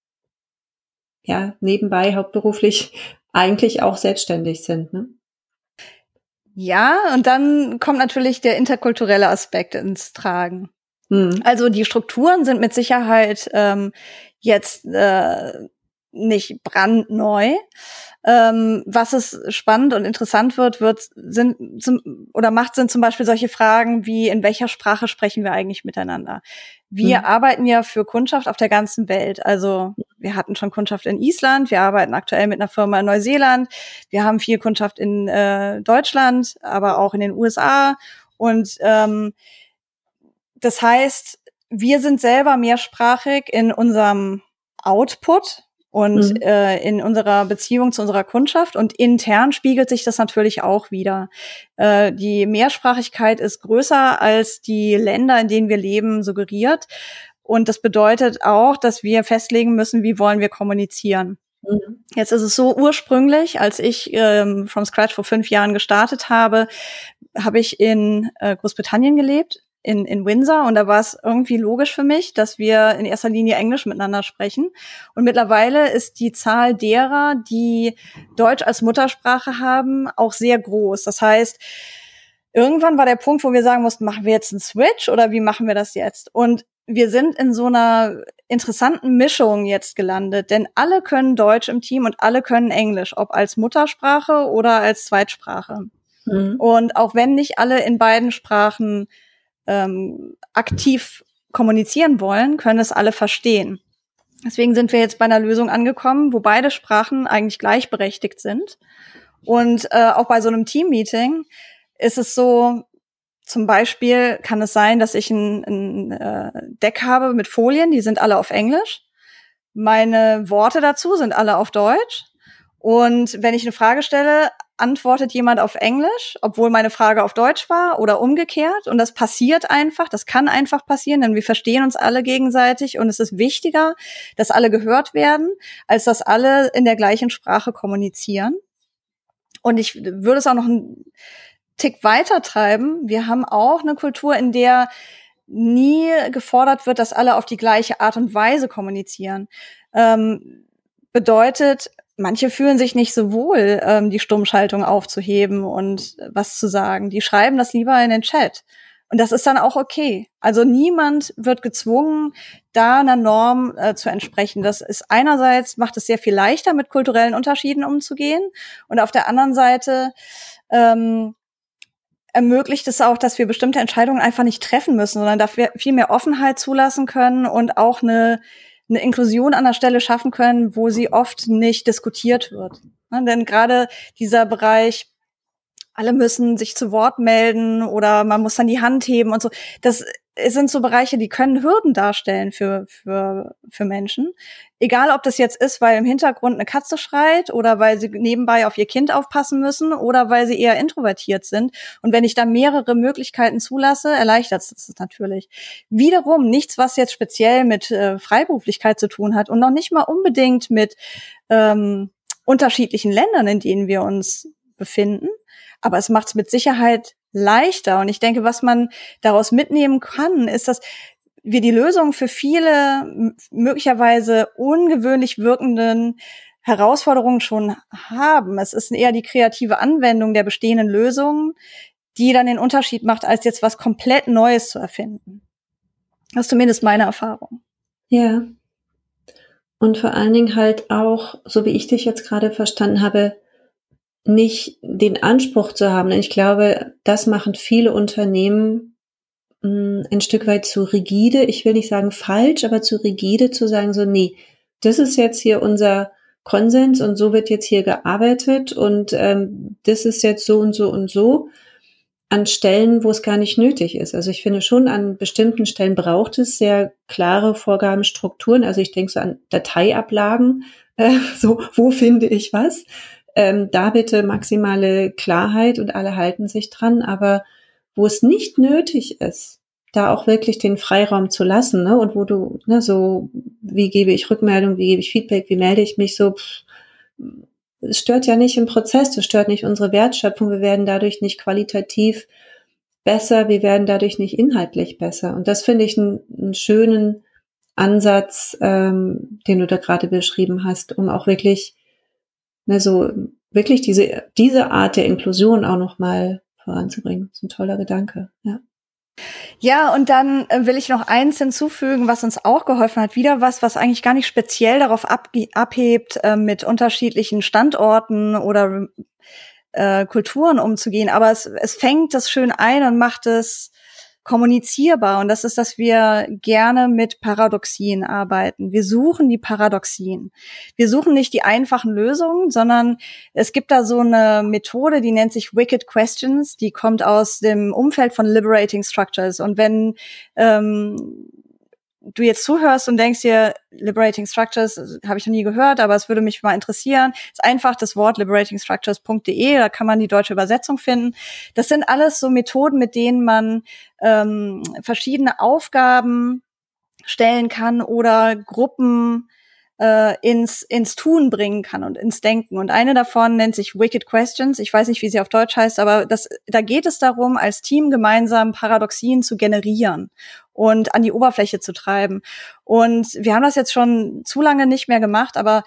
ja nebenbei hauptberuflich eigentlich auch selbstständig sind, ne? Ja, und dann kommt natürlich der interkulturelle Aspekt ins Tragen. Mhm. Also die Strukturen sind mit Sicherheit ähm, jetzt äh, nicht brandneu. Ähm, was es spannend und interessant wird, wird sind zum, oder macht sind zum Beispiel solche Fragen wie, in welcher Sprache sprechen wir eigentlich miteinander? Wir mhm. arbeiten ja für Kundschaft auf der ganzen Welt. Also wir hatten schon Kundschaft in Island, wir arbeiten aktuell mit einer Firma in Neuseeland, wir haben viel Kundschaft in äh, Deutschland, aber auch in den U S A. Und ähm, das heißt, wir sind selber mehrsprachig in unserem Output und mhm. äh, in unserer Beziehung zu unserer Kundschaft und intern spiegelt sich das natürlich auch wieder. Äh, die Mehrsprachigkeit ist größer als die Länder, in denen wir leben, suggeriert. Und das bedeutet auch, dass wir festlegen müssen, wie wollen wir kommunizieren. Mhm. Jetzt ist es so, ursprünglich, als ich ähm, from scratch vor fünf Jahren gestartet habe, habe ich in äh, Großbritannien gelebt. In, in Windsor und da war es irgendwie logisch für mich, dass wir in erster Linie Englisch miteinander sprechen. Und mittlerweile ist die Zahl derer, die Deutsch als Muttersprache haben, auch sehr groß. Das heißt, irgendwann war der Punkt, wo wir sagen mussten, machen wir jetzt einen Switch oder wie machen wir das jetzt? Und wir sind in so einer interessanten Mischung jetzt gelandet, denn alle können Deutsch im Team und alle können Englisch, ob als Muttersprache oder als Zweitsprache. Mhm. Und auch wenn nicht alle in beiden Sprachen Ähm, aktiv kommunizieren wollen, können es alle verstehen. Deswegen sind wir jetzt bei einer Lösung angekommen, wo beide Sprachen eigentlich gleichberechtigt sind. Und äh, auch bei so einem Team-Meeting ist es so, zum Beispiel kann es sein, dass ich ein, ein äh, Deck habe mit Folien, die sind alle auf Englisch. Meine Worte dazu sind alle auf Deutsch. Und wenn ich eine Frage stelle, antwortet jemand auf Englisch, obwohl meine Frage auf Deutsch war oder umgekehrt. Und das passiert einfach, das kann einfach passieren, denn wir verstehen uns alle gegenseitig. Und es ist wichtiger, dass alle gehört werden, als dass alle in der gleichen Sprache kommunizieren. Und ich würde es auch noch einen Tick weiter treiben. Wir haben auch eine Kultur, in der nie gefordert wird, dass alle auf die gleiche Art und Weise kommunizieren. Ähm, bedeutet, manche fühlen sich nicht so wohl, ähm, die Stummschaltung aufzuheben und was zu sagen. Die schreiben das lieber in den Chat. Und das ist dann auch okay. Also niemand wird gezwungen, da einer Norm äh, zu entsprechen. Das ist einerseits, macht es sehr viel leichter, mit kulturellen Unterschieden umzugehen. Und auf der anderen Seite ähm, ermöglicht es auch, dass wir bestimmte Entscheidungen einfach nicht treffen müssen, sondern dafür viel mehr Offenheit zulassen können und auch eine eine Inklusion an der Stelle schaffen können, wo sie oft nicht diskutiert wird. Ja, denn gerade dieser Bereich, alle müssen sich zu Wort melden oder man muss dann die Hand heben und so, das sind so Bereiche, die können Hürden darstellen für für für Menschen. Egal, ob das jetzt ist, weil im Hintergrund eine Katze schreit oder weil sie nebenbei auf ihr Kind aufpassen müssen oder weil sie eher introvertiert sind. Und wenn ich da mehrere Möglichkeiten zulasse, erleichtert es das natürlich. Wiederum nichts, was jetzt speziell mit äh, Freiberuflichkeit zu tun hat und noch nicht mal unbedingt mit ähm, unterschiedlichen Ländern, in denen wir uns befinden. Aber es macht es mit Sicherheit leichter. Und ich denke, was man daraus mitnehmen kann, ist, dass wir die Lösung für viele möglicherweise ungewöhnlich wirkenden Herausforderungen schon haben. Es ist eher die kreative Anwendung der bestehenden Lösungen, die dann den Unterschied macht, als jetzt was komplett Neues zu erfinden. Das ist zumindest meine Erfahrung. Ja. Und vor allen Dingen halt auch, so wie ich dich jetzt gerade verstanden habe, nicht den Anspruch zu haben. Ich glaube, das machen viele Unternehmen mh, ein Stück weit zu rigide. Ich will nicht sagen falsch, aber zu rigide zu sagen so, nee, das ist jetzt hier unser Konsens und so wird jetzt hier gearbeitet und ähm, das ist jetzt so und so und so an Stellen, wo es gar nicht nötig ist. Also ich finde schon, an bestimmten Stellen braucht es sehr klare Vorgaben, Strukturen. Also ich denke so an Dateiablagen, äh, so wo finde ich was? Ähm, da bitte maximale Klarheit und alle halten sich dran. Aber wo es nicht nötig ist, da auch wirklich den Freiraum zu lassen, ne? Und wo du, ne, so, wie gebe ich Rückmeldung, wie gebe ich Feedback, wie melde ich mich so, pff, es stört ja nicht im Prozess, das stört nicht unsere Wertschöpfung, wir werden dadurch nicht qualitativ besser, wir werden dadurch nicht inhaltlich besser. Und das finde ich einen, einen schönen Ansatz, ähm, den du da gerade beschrieben hast, um auch wirklich, ne, so, wirklich diese, diese Art der Inklusion auch nochmal voranzubringen. Das ist ein toller Gedanke, ja. Ja, und dann äh, will ich noch eins hinzufügen, was uns auch geholfen hat. Wieder was, was eigentlich gar nicht speziell darauf ab, abhebt, äh, mit unterschiedlichen Standorten oder äh, Kulturen umzugehen. Aber es, es fängt das schön ein und macht es kommunizierbar. Und das ist, dass wir gerne mit Paradoxien arbeiten. Wir suchen die Paradoxien. Wir suchen nicht die einfachen Lösungen, sondern es gibt da so eine Methode, die nennt sich Wicked Questions. Die kommt aus dem Umfeld von Liberating Structures. Und wenn ähm, du jetzt zuhörst und denkst dir, Liberating Structures habe ich noch nie gehört, aber es würde mich mal interessieren, ist einfach das Wort liberating structures punkt de, da kann man die deutsche Übersetzung finden. Das sind alles so Methoden, mit denen man ähm, verschiedene Aufgaben stellen kann oder Gruppen äh, ins ins Tun bringen kann und ins Denken. Und eine davon nennt sich Wicked Questions. Ich weiß nicht, wie sie auf Deutsch heißt, aber das, da geht es darum, als Team gemeinsam Paradoxien zu generieren und an die Oberfläche zu treiben. Und wir haben das jetzt schon zu lange nicht mehr gemacht, aber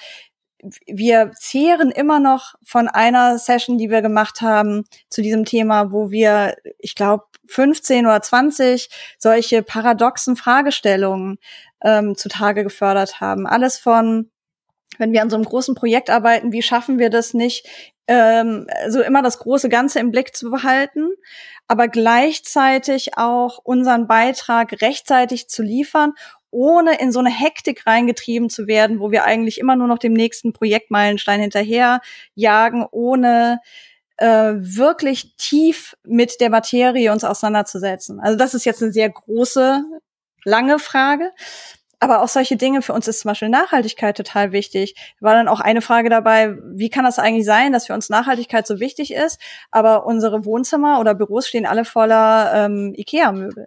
wir zehren immer noch von einer Session, die wir gemacht haben zu diesem Thema, wo wir, ich glaube, fünfzehn oder zwanzig solche paradoxen Fragestellungen ähm, zutage gefördert haben. Alles von, wenn wir an so einem großen Projekt arbeiten, wie schaffen wir das nicht, ähm, so immer das große Ganze im Blick zu behalten, aber gleichzeitig auch unseren Beitrag rechtzeitig zu liefern, ohne in so eine Hektik reingetrieben zu werden, wo wir eigentlich immer nur noch dem nächsten Projektmeilenstein hinterher jagen, ohne äh, wirklich tief mit der Materie uns auseinanderzusetzen. Also das ist jetzt eine sehr große, lange Frage. Aber auch solche Dinge, für uns ist zum Beispiel Nachhaltigkeit total wichtig. War dann auch eine Frage dabei, wie kann das eigentlich sein, dass für uns Nachhaltigkeit so wichtig ist, aber unsere Wohnzimmer oder Büros stehen alle voller ähm, Ikea-Möbel.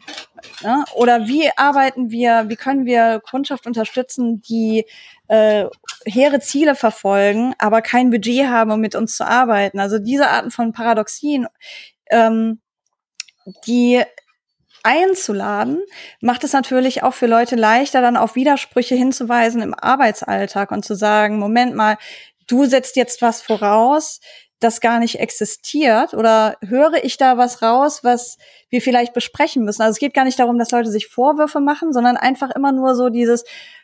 Ja? Oder wie arbeiten wir, wie können wir Kundschaft unterstützen, die äh, hehre Ziele verfolgen, aber kein Budget haben, um mit uns zu arbeiten. Also diese Arten von Paradoxien, ähm, die einzuladen, macht es natürlich auch für Leute leichter, dann auf Widersprüche hinzuweisen im Arbeitsalltag und zu sagen, Moment mal, du setzt jetzt was voraus, das gar nicht existiert, oder höre ich da was raus, was wir vielleicht besprechen müssen. Also es geht gar nicht darum, dass Leute sich Vorwürfe machen, sondern einfach immer nur so dieses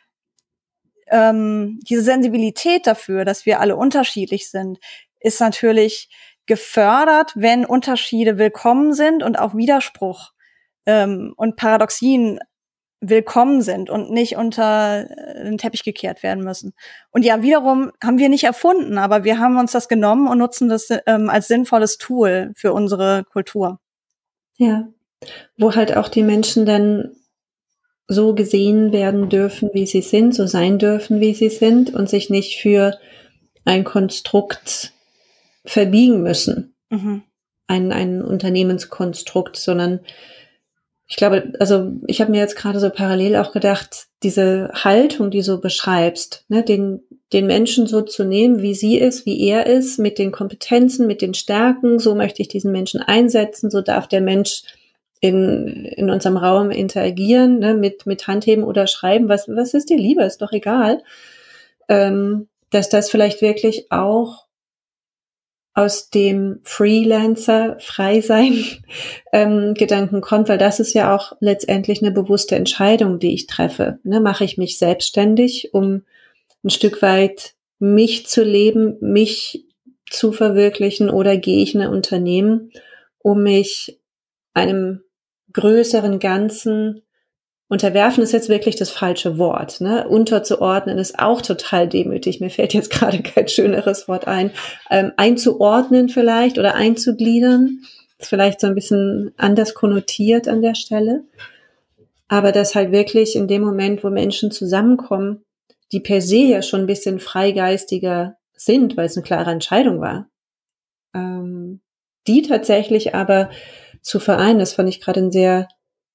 ähm, diese Sensibilität dafür, dass wir alle unterschiedlich sind, ist natürlich gefördert, wenn Unterschiede willkommen sind und auch Widerspruch ähm, und Paradoxien willkommen sind und nicht unter den Teppich gekehrt werden müssen. Und ja, wiederum haben wir nicht erfunden, aber wir haben uns das genommen und nutzen das ähm, als sinnvolles Tool für unsere Kultur. Ja, wo halt auch die Menschen dann so gesehen werden dürfen, wie sie sind, so sein dürfen, wie sie sind und sich nicht für ein Konstrukt verbiegen müssen, mhm. ein, ein Unternehmenskonstrukt, sondern Ich glaube, also ich habe mir jetzt gerade so parallel auch gedacht, diese Haltung, die du beschreibst, ne, den, den Menschen so zu nehmen, wie sie ist, wie er ist, mit den Kompetenzen, mit den Stärken, so möchte ich diesen Menschen einsetzen, so darf der Mensch in, in unserem Raum interagieren, ne, mit, mit Handheben oder Schreiben, was, was ist dir lieber, ist doch egal, ähm, dass das vielleicht wirklich auch aus dem Freelancer, Frei-Sein ähm, Gedanken kommt, weil das ist ja auch letztendlich eine bewusste Entscheidung, die ich treffe. Ne, mache ich mich selbstständig, um ein Stück weit mich zu leben, mich zu verwirklichen, oder gehe ich in ein Unternehmen, um mich einem größeren Ganzen unterwerfen ist jetzt wirklich das falsche Wort, ne? Unterzuordnen ist auch total demütig. Mir fällt jetzt gerade kein schöneres Wort ein. Ähm, einzuordnen vielleicht oder einzugliedern ist vielleicht so ein bisschen anders konnotiert an der Stelle. Aber das halt wirklich in dem Moment, wo Menschen zusammenkommen, die per se ja schon ein bisschen freigeistiger sind, weil es eine klare Entscheidung war, ähm, die tatsächlich aber zu vereinen, das fand ich gerade ein sehr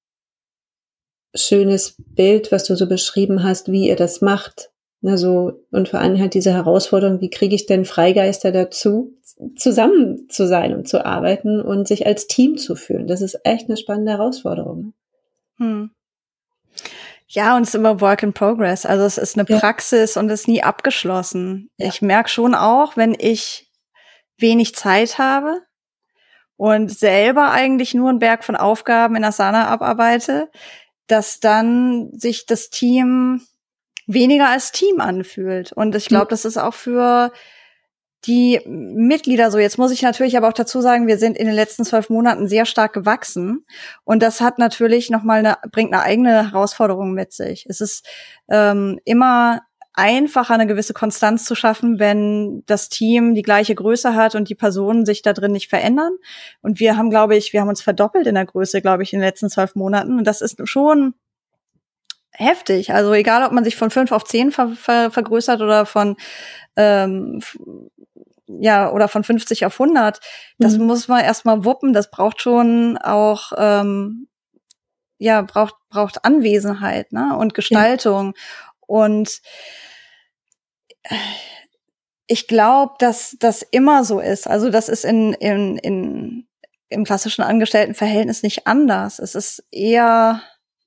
schönes Bild, was du so beschrieben hast, wie ihr das macht. Also, und vor allem halt diese Herausforderung, wie kriege ich denn Freigeister dazu, zusammen zu sein und zu arbeiten und sich als Team zu fühlen. Das ist echt eine spannende Herausforderung. Hm. Ja, und es ist immer Work in Progress. Also es ist eine ja. Praxis und es ist nie abgeschlossen. Ja. Ich merke schon auch, wenn ich wenig Zeit habe und selber eigentlich nur einen Berg von Aufgaben in Asana abarbeite, dass dann sich das Team weniger als Team anfühlt. Und ich glaube, das ist auch für die Mitglieder so. Jetzt muss ich natürlich aber auch dazu sagen, wir sind in den letzten zwölf Monaten sehr stark gewachsen. Und das hat natürlich nochmal eine, bringt eine eigene Herausforderung mit sich. Es ist ähm, immer einfacher, eine gewisse Konstanz zu schaffen, wenn das Team die gleiche Größe hat und die Personen sich da drin nicht verändern. Und wir haben, glaube ich, wir haben uns verdoppelt in der Größe, glaube ich, in den letzten zwölf Monaten. Und das ist schon heftig. Also egal, ob man sich von fünf auf zehn ver- ver- vergrößert oder von ähm, f- ja oder von fünfzig auf hundert. Das mhm. muss man erstmal wuppen. Das braucht schon auch ähm, ja braucht braucht Anwesenheit, ne, und Gestaltung. Ja. Und ich glaube, dass das immer so ist. Also das ist in, in, in, im klassischen Angestelltenverhältnis nicht anders. Es ist eher,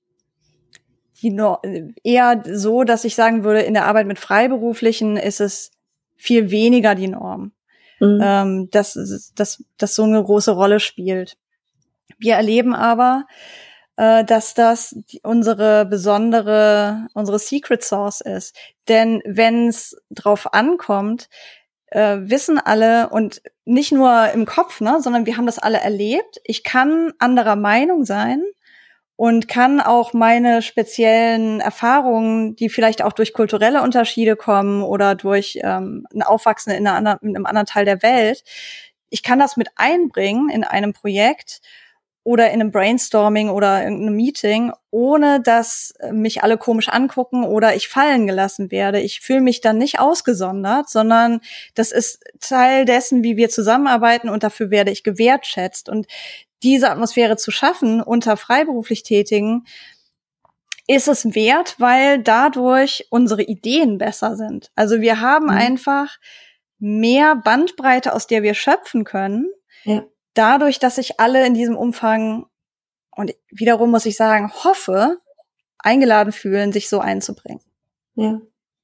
eher so, dass ich sagen würde, in der Arbeit mit Freiberuflichen ist es viel weniger die Norm, mhm. ähm, dass, dass, dass so eine große Rolle spielt. Wir erleben aber, äh, dass das die, unsere besondere, unsere Secret Sauce ist. Denn wenn es drauf ankommt, äh, wissen alle, und nicht nur im Kopf, ne, sondern wir haben das alle erlebt. Ich kann anderer Meinung sein und kann auch meine speziellen Erfahrungen, die vielleicht auch durch kulturelle Unterschiede kommen oder durch ähm, ein Aufwachsen in, einer anderen, in einem anderen Teil der Welt, ich kann das mit einbringen in einem Projekt oder in einem Brainstorming oder in einem Meeting, ohne dass mich alle komisch angucken oder ich fallen gelassen werde. Ich fühle mich dann nicht ausgesondert, sondern das ist Teil dessen, wie wir zusammenarbeiten, und dafür werde ich gewertschätzt. Und diese Atmosphäre zu schaffen unter freiberuflich Tätigen ist es wert, weil dadurch unsere Ideen besser sind. Also wir haben mhm. einfach mehr Bandbreite, aus der wir schöpfen können. Ja. Dadurch, dass sich alle in diesem Umfang, und wiederum muss ich sagen, hoffe, eingeladen fühlen, sich so einzubringen. Ja.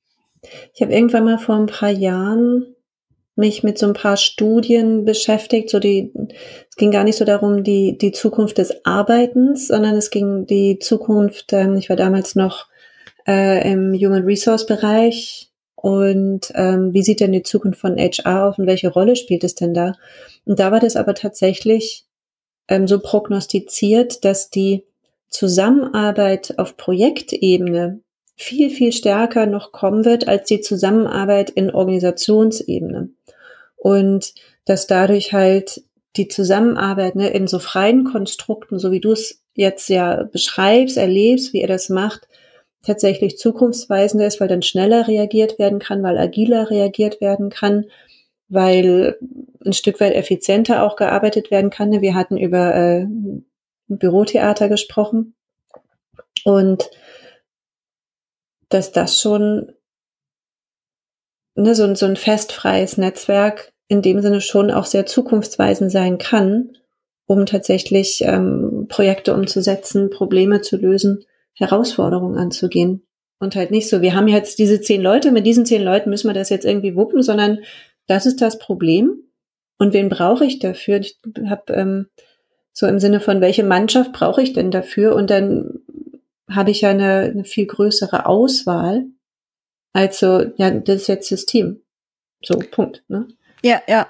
Ich habe irgendwann mal vor ein paar Jahren mich mit so ein paar Studien beschäftigt. So die, es ging gar nicht so darum, die die Zukunft des Arbeitens, sondern es ging die Zukunft. Ähm, ich war damals noch äh, im Human Resource Bereich. Und ähm, wie sieht denn die Zukunft von H R aus und welche Rolle spielt es denn da? Und da war das aber tatsächlich ähm, so prognostiziert, dass die Zusammenarbeit auf Projektebene viel, viel stärker noch kommen wird als die Zusammenarbeit in Organisationsebene. Und dass dadurch halt die Zusammenarbeit, ne, in so freien Konstrukten, so wie du es jetzt ja beschreibst, erlebst, wie ihr das macht, tatsächlich zukunftsweisender ist, weil dann schneller reagiert werden kann, weil agiler reagiert werden kann, weil ein Stück weit effizienter auch gearbeitet werden kann. Wir hatten über äh, Bürotheater gesprochen. Und dass das schon ne, so, so ein festfreies Netzwerk in dem Sinne schon auch sehr zukunftsweisend sein kann, um tatsächlich ähm, Projekte umzusetzen, Probleme zu lösen, Herausforderungen anzugehen. Und halt nicht so, wir haben jetzt diese zehn Leute, mit diesen zehn Leuten müssen wir das jetzt irgendwie wuppen, sondern das ist das Problem. Und wen brauche ich dafür? Ich habe ähm, so im Sinne von, welche Mannschaft brauche ich denn dafür? Und dann habe ich ja eine, eine viel größere Auswahl. Also, ja, das ist jetzt das Team. So, Punkt. Ne? Ja, ja.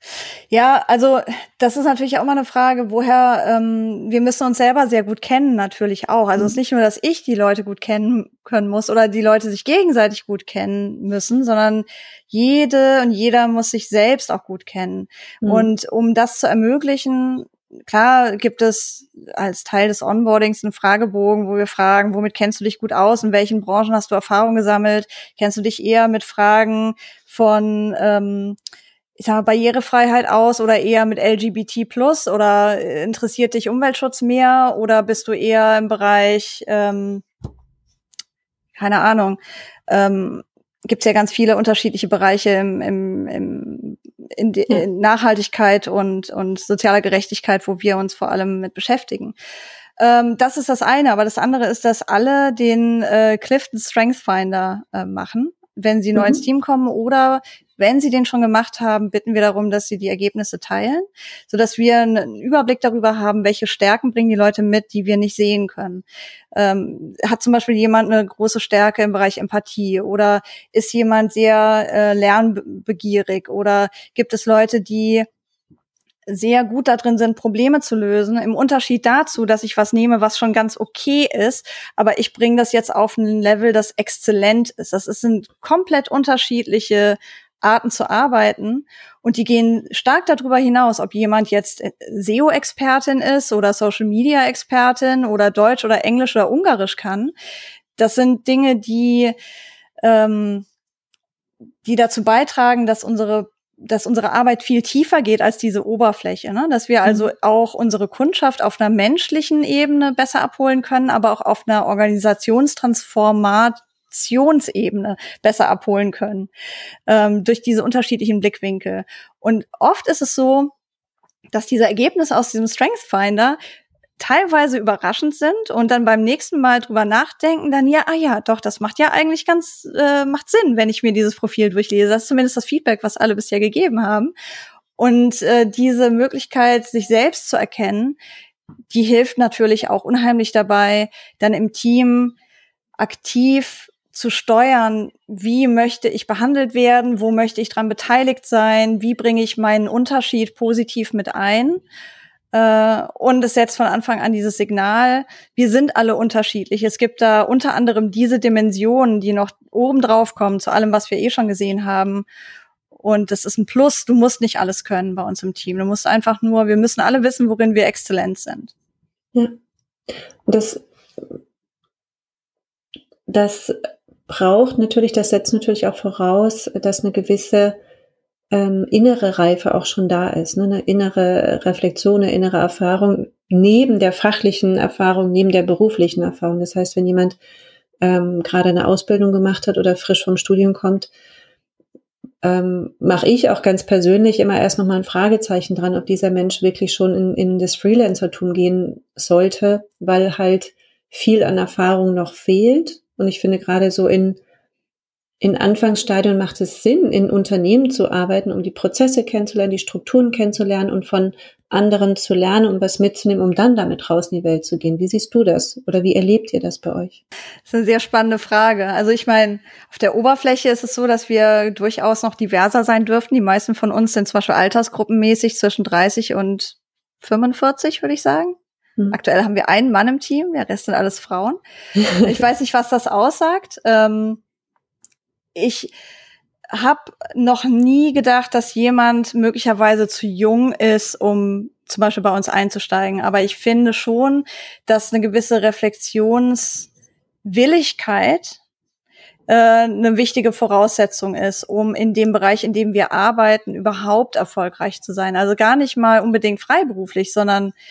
Ja, also das ist natürlich auch mal eine Frage, woher, ähm, wir müssen uns selber sehr gut kennen, natürlich auch. Also es ist nicht nur, dass ich die Leute gut kennen können muss oder die Leute sich gegenseitig gut kennen müssen, sondern jede und jeder muss sich selbst auch gut kennen. Mhm. Und um das zu ermöglichen, klar gibt es als Teil des Onboardings einen Fragebogen, wo wir fragen, womit kennst du dich gut aus, in welchen Branchen hast du Erfahrung gesammelt, kennst du dich eher mit Fragen von ähm, ich sag mal, Barrierefreiheit aus oder eher mit L G B T plus oder interessiert dich Umweltschutz mehr oder bist du eher im Bereich, ähm, keine Ahnung, ähm, gibt's ja ganz viele unterschiedliche Bereiche im, im, im in, die, in Nachhaltigkeit und, und sozialer Gerechtigkeit, wo wir uns vor allem mit beschäftigen. Ähm, das ist das eine, aber das andere ist, dass alle den äh, Clifton Strength Finder äh, machen, wenn sie neu mhm. ins Team kommen oder wenn sie den schon gemacht haben, bitten wir darum, dass sie die Ergebnisse teilen, sodass wir einen Überblick darüber haben, welche Stärken bringen die Leute mit, die wir nicht sehen können. Ähm, hat zum Beispiel jemand eine große Stärke im Bereich Empathie oder ist jemand sehr äh, lernbegierig oder gibt es Leute, die sehr gut da drin sind, Probleme zu lösen, im Unterschied dazu, dass ich was nehme, was schon ganz okay ist, aber ich bringe das jetzt auf ein Level, das exzellent ist. Das sind komplett unterschiedliche Arten zu arbeiten und die gehen stark darüber hinaus, ob jemand jetzt S E O-Expertin ist oder Social-Media-Expertin oder Deutsch oder Englisch oder Ungarisch kann. Das sind Dinge, die ähm, die dazu beitragen, dass unsere dass unsere Arbeit viel tiefer geht als diese Oberfläche, ne? Dass wir also auch unsere Kundschaft auf einer menschlichen Ebene besser abholen können, aber auch auf einer Organisationstransformationsebene besser abholen können, ähm, durch diese unterschiedlichen Blickwinkel. Und oft ist es so, dass diese Ergebnisse aus diesem Strength Finder teilweise überraschend sind und dann beim nächsten Mal drüber nachdenken, dann ja, ah ja, doch, das macht ja eigentlich ganz, äh, macht Sinn, wenn ich mir dieses Profil durchlese. Das ist zumindest das Feedback, was alle bisher gegeben haben. Und äh, diese Möglichkeit, sich selbst zu erkennen, die hilft natürlich auch unheimlich dabei, dann im Team aktiv zu steuern, wie möchte ich behandelt werden, wo möchte ich dran beteiligt sein, wie bringe ich meinen Unterschied positiv mit ein. Und es setzt von Anfang an dieses Signal, wir sind alle unterschiedlich. Es gibt da unter anderem diese Dimensionen, die noch oben drauf kommen zu allem, was wir eh schon gesehen haben. Und das ist ein Plus. Du musst nicht alles können bei uns im Team. Du musst einfach nur, wir müssen alle wissen, worin wir exzellent sind. Ja, das, das braucht natürlich, das setzt natürlich auch voraus, dass eine gewisse Ähm, innere Reife auch schon da ist, ne? Eine innere Reflexion, eine innere Erfahrung neben der fachlichen Erfahrung, neben der beruflichen Erfahrung. Das heißt, wenn jemand ähm, gerade eine Ausbildung gemacht hat oder frisch vom Studium kommt, ähm, mache ich auch ganz persönlich immer erst nochmal ein Fragezeichen dran, ob dieser Mensch wirklich schon in, in das Freelancertum gehen sollte, weil halt viel an Erfahrung noch fehlt. Und ich finde gerade so in In Anfangsstadion macht es Sinn, in Unternehmen zu arbeiten, um die Prozesse kennenzulernen, die Strukturen kennenzulernen und von anderen zu lernen, um was mitzunehmen, um dann damit raus in die Welt zu gehen. Wie siehst du das? Oder wie erlebt ihr das bei euch? Das ist eine sehr spannende Frage. Also ich meine, auf der Oberfläche ist es so, dass wir durchaus noch diverser sein dürften. Die meisten von uns sind zum Beispiel altersgruppenmäßig zwischen dreißig und fünfundvierzig, würde ich sagen. Hm. Aktuell haben wir einen Mann im Team, der Rest sind alles Frauen. Ich weiß nicht, was das aussagt. Ähm, Ich habe noch nie gedacht, dass jemand möglicherweise zu jung ist, um zum Beispiel bei uns einzusteigen. Aber ich finde schon, dass eine gewisse Reflexionswilligkeit äh, eine wichtige Voraussetzung ist, um in dem Bereich, in dem wir arbeiten, überhaupt erfolgreich zu sein. Also gar nicht mal unbedingt freiberuflich, sondern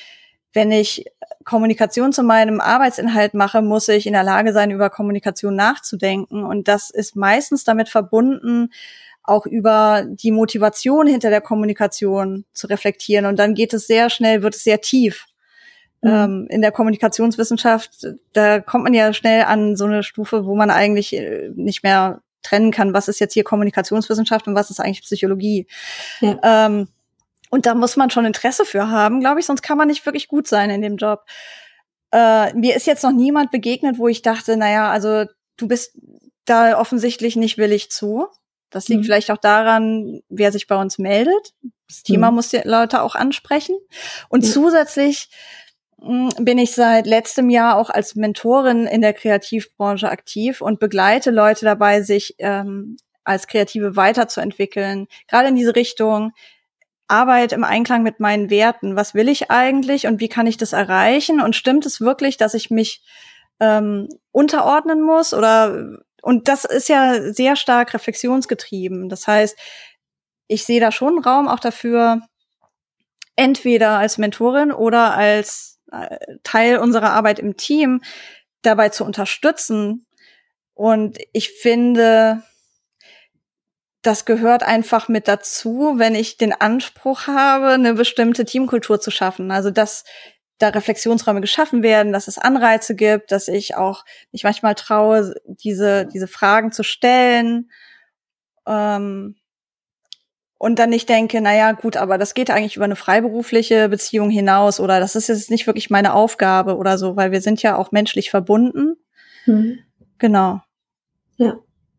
wenn ich Kommunikation zu meinem Arbeitsinhalt mache, muss ich in der Lage sein, über Kommunikation nachzudenken. Und das ist meistens damit verbunden, auch über die Motivation hinter der Kommunikation zu reflektieren. Und dann geht es sehr schnell, wird es sehr tief. Mhm. Ähm, in der Kommunikationswissenschaft, da kommt man ja schnell an so eine Stufe, wo man eigentlich nicht mehr trennen kann, was ist jetzt hier Kommunikationswissenschaft und was ist eigentlich Psychologie. Ja. Ähm, und da muss man schon Interesse für haben, glaube ich, sonst kann man nicht wirklich gut sein in dem Job. Äh, mir ist jetzt noch niemand begegnet, wo ich dachte, naja, also du bist da offensichtlich nicht willig zu. Das liegt mhm. vielleicht auch daran, wer sich bei uns meldet. Das Thema mhm. muss die Leute auch ansprechen. Und mhm. zusätzlich mh, bin ich seit letztem Jahr auch als Mentorin in der Kreativbranche aktiv und begleite Leute dabei, sich ähm, als Kreative weiterzuentwickeln. Gerade in diese Richtung Arbeit im Einklang mit meinen Werten. Was will ich eigentlich und wie kann ich das erreichen? Und stimmt es wirklich, dass ich mich ähm, unterordnen muss? Oder und das ist ja sehr stark reflexionsgetrieben. Das heißt, ich sehe da schon Raum auch dafür, entweder als Mentorin oder als äh, Teil unserer Arbeit im Team dabei zu unterstützen. Und ich finde, das gehört einfach mit dazu, wenn ich den Anspruch habe, eine bestimmte Teamkultur zu schaffen. Also, dass da Reflexionsräume geschaffen werden, dass es Anreize gibt, dass ich auch mich manchmal traue, diese diese Fragen zu stellen. Ähm, und dann nicht denke, na ja, gut, aber das geht eigentlich über eine freiberufliche Beziehung hinaus oder das ist jetzt nicht wirklich meine Aufgabe oder so, weil wir sind ja auch menschlich verbunden. Mhm. Genau. Ja.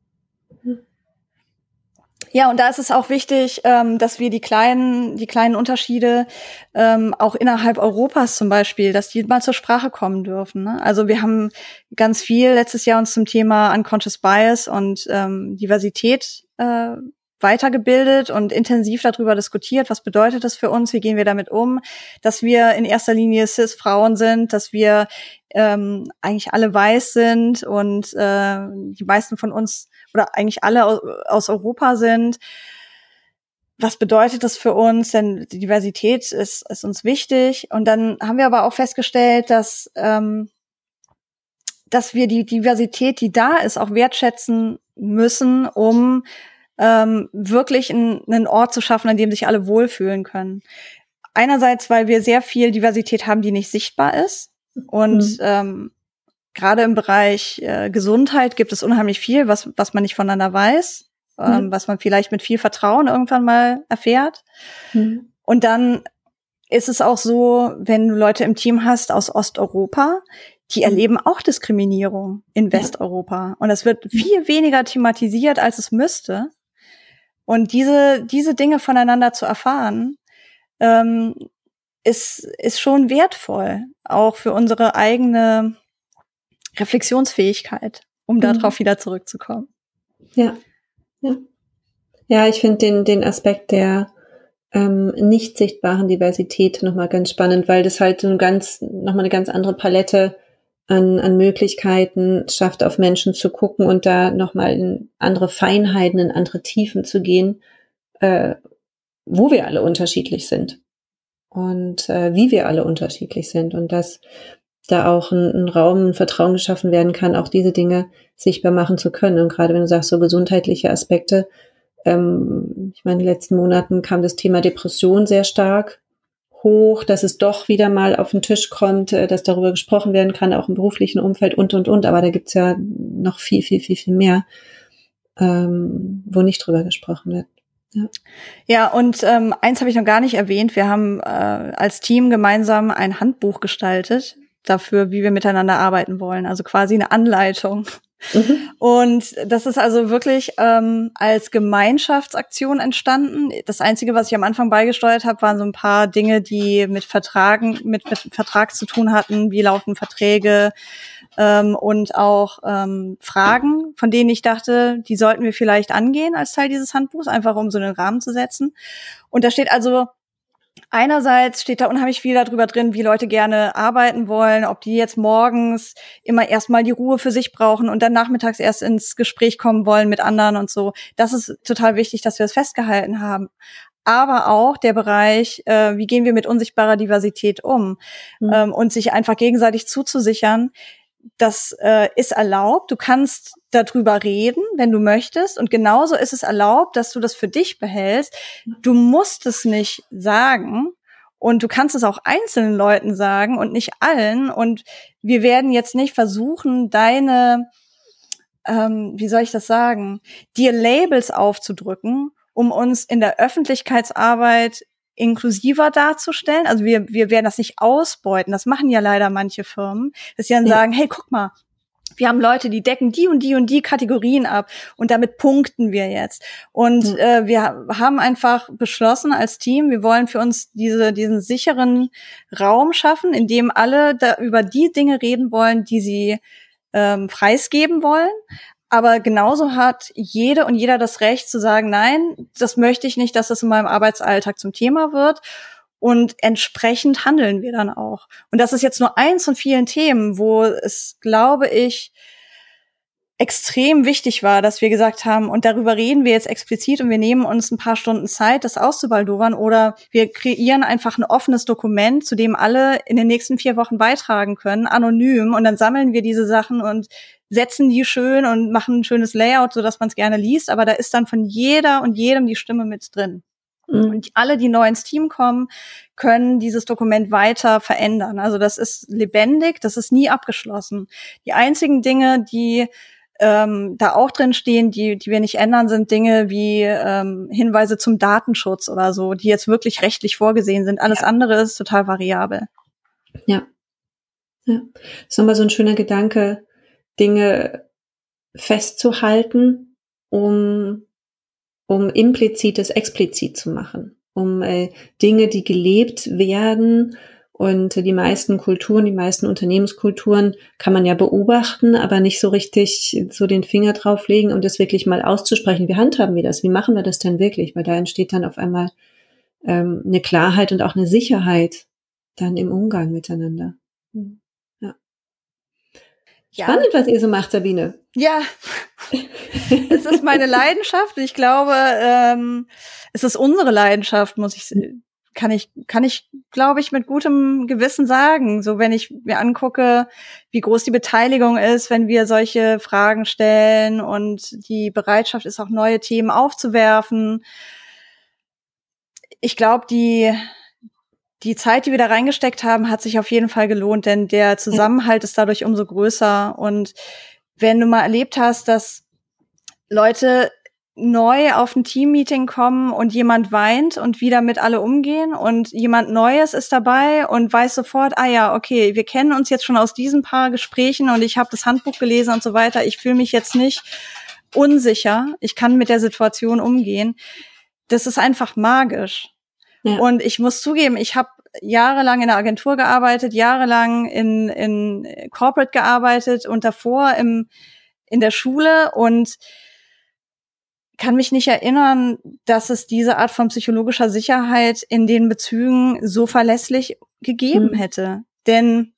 Ja, und da ist es auch wichtig, ähm, dass wir die kleinen, die kleinen Unterschiede ähm, auch innerhalb Europas zum Beispiel, dass die mal zur Sprache kommen dürfen. Ne? Also wir haben ganz viel letztes Jahr uns zum Thema Unconscious Bias und ähm, Diversität äh, weitergebildet und intensiv darüber diskutiert, was bedeutet das für uns, wie gehen wir damit um, dass wir in erster Linie Cis-Frauen sind, dass wir ähm, eigentlich alle weiß sind und äh, die meisten von uns oder eigentlich alle aus, aus Europa sind. Was bedeutet das für uns? Denn die Diversität ist, ist uns wichtig. Und dann haben wir aber auch festgestellt, dass ähm, dass wir die Diversität, die da ist, auch wertschätzen müssen, um ähm, wirklich ein, einen Ort zu schaffen, an dem sich alle wohlfühlen können. Einerseits, weil wir sehr viel Diversität haben, die nicht sichtbar ist. Und mhm. ähm, gerade im Bereich äh, Gesundheit gibt es unheimlich viel, was was man nicht voneinander weiß, ähm, mhm. was man vielleicht mit viel Vertrauen irgendwann mal erfährt. Mhm. Und dann ist es auch so, wenn du Leute im Team hast aus Osteuropa, die erleben auch Diskriminierung in Westeuropa. Und das wird viel weniger thematisiert, als es müsste. Und diese diese Dinge voneinander zu erfahren, ähm, ist ist schon wertvoll, auch für unsere eigene Reflexionsfähigkeit, um mhm. darauf wieder zurückzukommen. Ja, ja, ja. Ich finde den den Aspekt der ähm, nicht sichtbaren Diversität nochmal ganz spannend, weil das halt so ganz nochmal eine ganz andere Palette an an Möglichkeiten schafft, auf Menschen zu gucken und da nochmal in andere Feinheiten, in andere Tiefen zu gehen, äh, wo wir alle unterschiedlich sind und äh, wie wir alle unterschiedlich sind und das da auch ein, ein Raum, ein Vertrauen geschaffen werden kann, auch diese Dinge sichtbar machen zu können. Und gerade wenn du sagst, so gesundheitliche Aspekte, ähm, ich meine, in den letzten Monaten kam das Thema Depression sehr stark hoch, dass es doch wieder mal auf den Tisch kommt, äh, dass darüber gesprochen werden kann, auch im beruflichen Umfeld und, und, und. Aber da gibt's ja noch viel, viel, viel, viel mehr, ähm, wo nicht drüber gesprochen wird. Ja, ja und ähm, eins habe ich noch gar nicht erwähnt. Wir haben äh, als Team gemeinsam ein Handbuch gestaltet dafür, wie wir miteinander arbeiten wollen. Also quasi eine Anleitung. Mhm. Und das ist also wirklich ähm, als Gemeinschaftsaktion entstanden. Das Einzige, was ich am Anfang beigesteuert habe, waren so ein paar Dinge, die mit Vertragen, mit, mit Vertrag zu tun hatten. Wie laufen Verträge ähm, und auch ähm, Fragen, von denen ich dachte, die sollten wir vielleicht angehen als Teil dieses Handbuchs, einfach um so einen Rahmen zu setzen. Und da steht also einerseits steht da unheimlich viel darüber drin, wie Leute gerne arbeiten wollen, ob die jetzt morgens immer erstmal die Ruhe für sich brauchen und dann nachmittags erst ins Gespräch kommen wollen mit anderen und so. Das ist total wichtig, dass wir das festgehalten haben. aber auch der Bereich, äh, wie gehen wir mit unsichtbarer Diversität um, mhm. ähm, und sich einfach gegenseitig zuzusichern, das äh, ist erlaubt. Du kannst darüber reden, wenn du möchtest. Und genauso ist es erlaubt, dass du das für dich behältst. Du musst es nicht sagen. Und du kannst es auch einzelnen Leuten sagen und nicht allen. Und wir werden jetzt nicht versuchen, deine, ähm, wie soll ich das sagen, dir Labels aufzudrücken, um uns in der Öffentlichkeitsarbeit inklusiver darzustellen. Also wir wir werden das nicht ausbeuten. Das machen ja leider manche Firmen, dass sie dann ja. sagen, hey, guck mal, wir haben Leute, die decken die und die und die Kategorien ab und damit punkten wir jetzt. Und mhm. äh, wir haben einfach beschlossen als Team, wir wollen für uns diese diesen sicheren Raum schaffen, in dem alle da über die Dinge reden wollen, die sie ähm, preisgeben wollen. Aber genauso hat jede und jeder das Recht zu sagen, nein, das möchte ich nicht, dass das in meinem Arbeitsalltag zum Thema wird. Und entsprechend handeln wir dann auch. Und das ist jetzt nur eins von vielen Themen, wo es, glaube ich, extrem wichtig war, dass wir gesagt haben, und darüber reden wir jetzt explizit und wir nehmen uns ein paar Stunden Zeit, das auszubaldowern, oder wir kreieren einfach ein offenes Dokument, zu dem alle in den nächsten vier Wochen beitragen können, anonym, und dann sammeln wir diese Sachen und setzen die schön und machen ein schönes Layout, sodass man es gerne liest, aber da ist dann von jeder und jedem die Stimme mit drin. Mhm. Und alle, die neu ins Team kommen, können dieses Dokument weiter verändern. Also das ist lebendig, das ist nie abgeschlossen. Die einzigen Dinge, die ähm, da auch drin stehen, die die wir nicht ändern, sind Dinge wie ähm, Hinweise zum Datenschutz oder so, die jetzt wirklich rechtlich vorgesehen sind. Alles ja. andere ist total variabel. Ja. Ja. Das ist nochmal so ein schöner Gedanke, Dinge festzuhalten, um um Implizites explizit zu machen, um äh, Dinge, die gelebt werden. Und die meisten Kulturen, die meisten Unternehmenskulturen kann man ja beobachten, aber nicht so richtig so den Finger drauflegen, um das wirklich mal auszusprechen. Wie handhaben wir das? Wie machen wir das denn wirklich? Weil da entsteht dann auf einmal ähm, eine Klarheit und auch eine Sicherheit dann im Umgang miteinander. Ja. Ja. Spannend, was ihr so macht, Sabine. Ja, es ist meine Leidenschaft. Ich glaube, ähm, es ist unsere Leidenschaft, muss ich kann ich, kann ich, glaube ich, mit gutem Gewissen sagen. So, wenn ich mir angucke, wie groß die Beteiligung ist, wenn wir solche Fragen stellen, und die Bereitschaft ist auch, neue Themen aufzuwerfen. Ich glaube, die, die Zeit, die wir da reingesteckt haben, hat sich auf jeden Fall gelohnt, denn der Zusammenhalt ist dadurch umso größer. Und wenn du mal erlebt hast, dass Leute neu auf ein Teammeeting kommen und jemand weint und wieder mit alle umgehen und jemand Neues ist dabei und weiß sofort, ah ja, okay, wir kennen uns jetzt schon aus diesen paar Gesprächen und ich habe das Handbuch gelesen und so weiter, ich fühle mich jetzt nicht unsicher, ich kann mit der Situation umgehen. Das ist einfach magisch. Ja. Und ich muss zugeben, ich habe jahrelang in der Agentur gearbeitet, jahrelang in, in Corporate gearbeitet und davor im, in der Schule, und kann mich nicht erinnern, dass es diese Art von psychologischer Sicherheit in den Bezügen so verlässlich gegeben mhm. hätte. Denn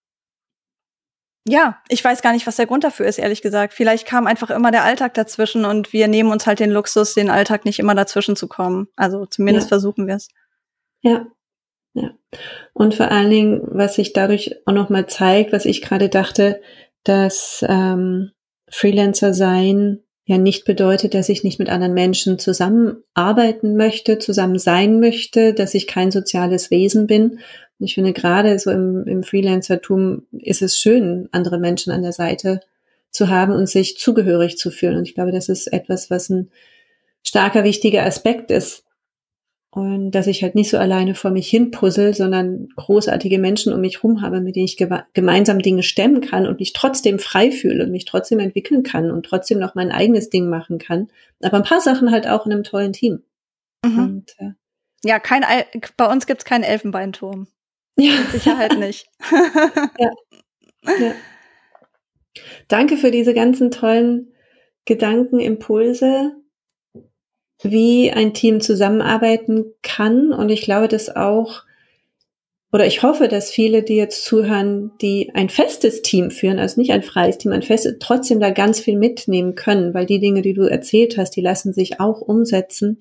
ja, ich weiß gar nicht, was der Grund dafür ist, ehrlich gesagt. Vielleicht kam einfach immer der Alltag dazwischen und wir nehmen uns halt den Luxus, den Alltag nicht immer dazwischen zu kommen. Also zumindest ja. versuchen wir es. Ja, ja. Und vor allen Dingen, was sich dadurch auch nochmal zeigt, was ich gerade dachte, dass ähm, Freelancer sein ja nicht bedeutet, dass ich nicht mit anderen Menschen zusammenarbeiten möchte, zusammen sein möchte, dass ich kein soziales Wesen bin. Und ich finde, gerade so im, im Freelancertum ist es schön, andere Menschen an der Seite zu haben und sich zugehörig zu fühlen. Und ich glaube, das ist etwas, was ein starker, wichtiger Aspekt ist. Und dass ich halt nicht so alleine vor mich hin puzzle, sondern großartige Menschen um mich rum habe, mit denen ich ge- gemeinsam Dinge stemmen kann und mich trotzdem frei fühle und mich trotzdem entwickeln kann und trotzdem noch mein eigenes Ding machen kann. Aber ein paar Sachen halt auch in einem tollen Team. Mhm. Und, äh, ja, kein El- bei uns gibt's keinen Elfenbeinturm. Ja. Mit Sicherheit nicht. ja. ja. Danke für diese ganzen tollen Gedanken, Impulse, wie ein Team zusammenarbeiten kann. Und ich glaube, dass auch, oder ich hoffe, dass viele, die jetzt zuhören, die ein festes Team führen, also nicht ein freies Team, ein festes, trotzdem da ganz viel mitnehmen können, weil die Dinge, die du erzählt hast, die lassen sich auch umsetzen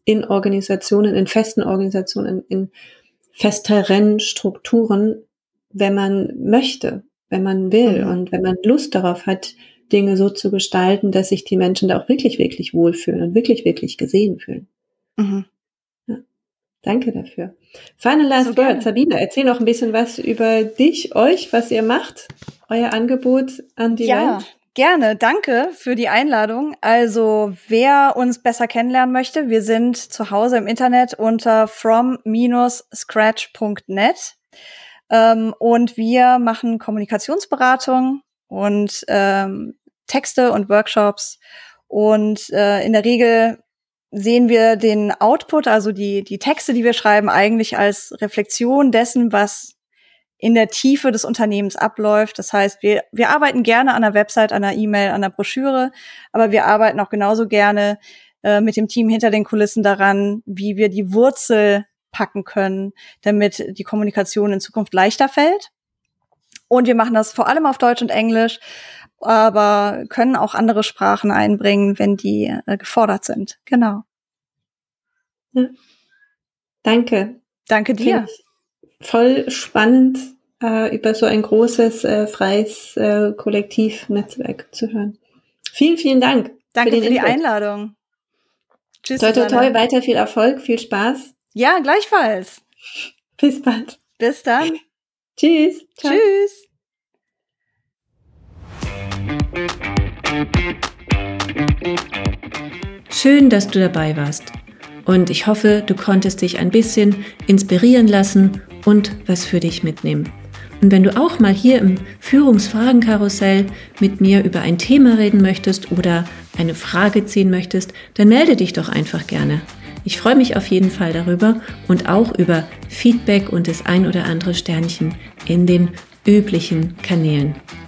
in Organisationen, in festen Organisationen, in festeren Strukturen, wenn man möchte, wenn man will mhm. und wenn man Lust darauf hat, Dinge so zu gestalten, dass sich die Menschen da auch wirklich, wirklich wohlfühlen und wirklich, wirklich gesehen fühlen. Mhm. Ja. Danke dafür. Final last so word, Sabine, erzähl noch ein bisschen was über dich, euch, was ihr macht, euer Angebot an die ja. Welt. Gerne, danke für die Einladung. Also wer uns besser kennenlernen möchte, wir sind zu Hause im Internet unter from dash scratch punkt net ähm, und wir machen Kommunikationsberatung und ähm, Texte und Workshops und äh, in der Regel sehen wir den Output, also die die Texte, die wir schreiben, eigentlich als Reflexion dessen, was in der Tiefe des Unternehmens abläuft. Das heißt, wir wir arbeiten gerne an einer Website, an einer E-Mail, an einer Broschüre, aber wir arbeiten auch genauso gerne äh, mit dem Team hinter den Kulissen daran, wie wir die Wurzel packen können, damit die Kommunikation in Zukunft leichter fällt. Und wir machen das vor allem auf Deutsch und Englisch, aber können auch andere Sprachen einbringen, wenn die äh, gefordert sind. Genau. Ja. Danke. Danke dir. Voll spannend, äh, über so ein großes, äh, freies äh, Kollektivnetzwerk zu hören. Vielen, vielen Dank. Danke für, den für die Input. Einladung. Tschüss. Toi, toi, toi, weiter viel Erfolg, viel Spaß. Ja, gleichfalls. Bis bald. Bis dann. Tschüss. Ciao. Tschüss. Schön, dass du dabei warst. Und ich hoffe, du konntest dich ein bisschen inspirieren lassen und was für dich mitnehmen. Und wenn du auch mal hier im Führungsfragenkarussell mit mir über ein Thema reden möchtest oder eine Frage ziehen möchtest, dann melde dich doch einfach gerne. Ich freue mich auf jeden Fall darüber und auch über Feedback und das ein oder andere Sternchen in den üblichen Kanälen.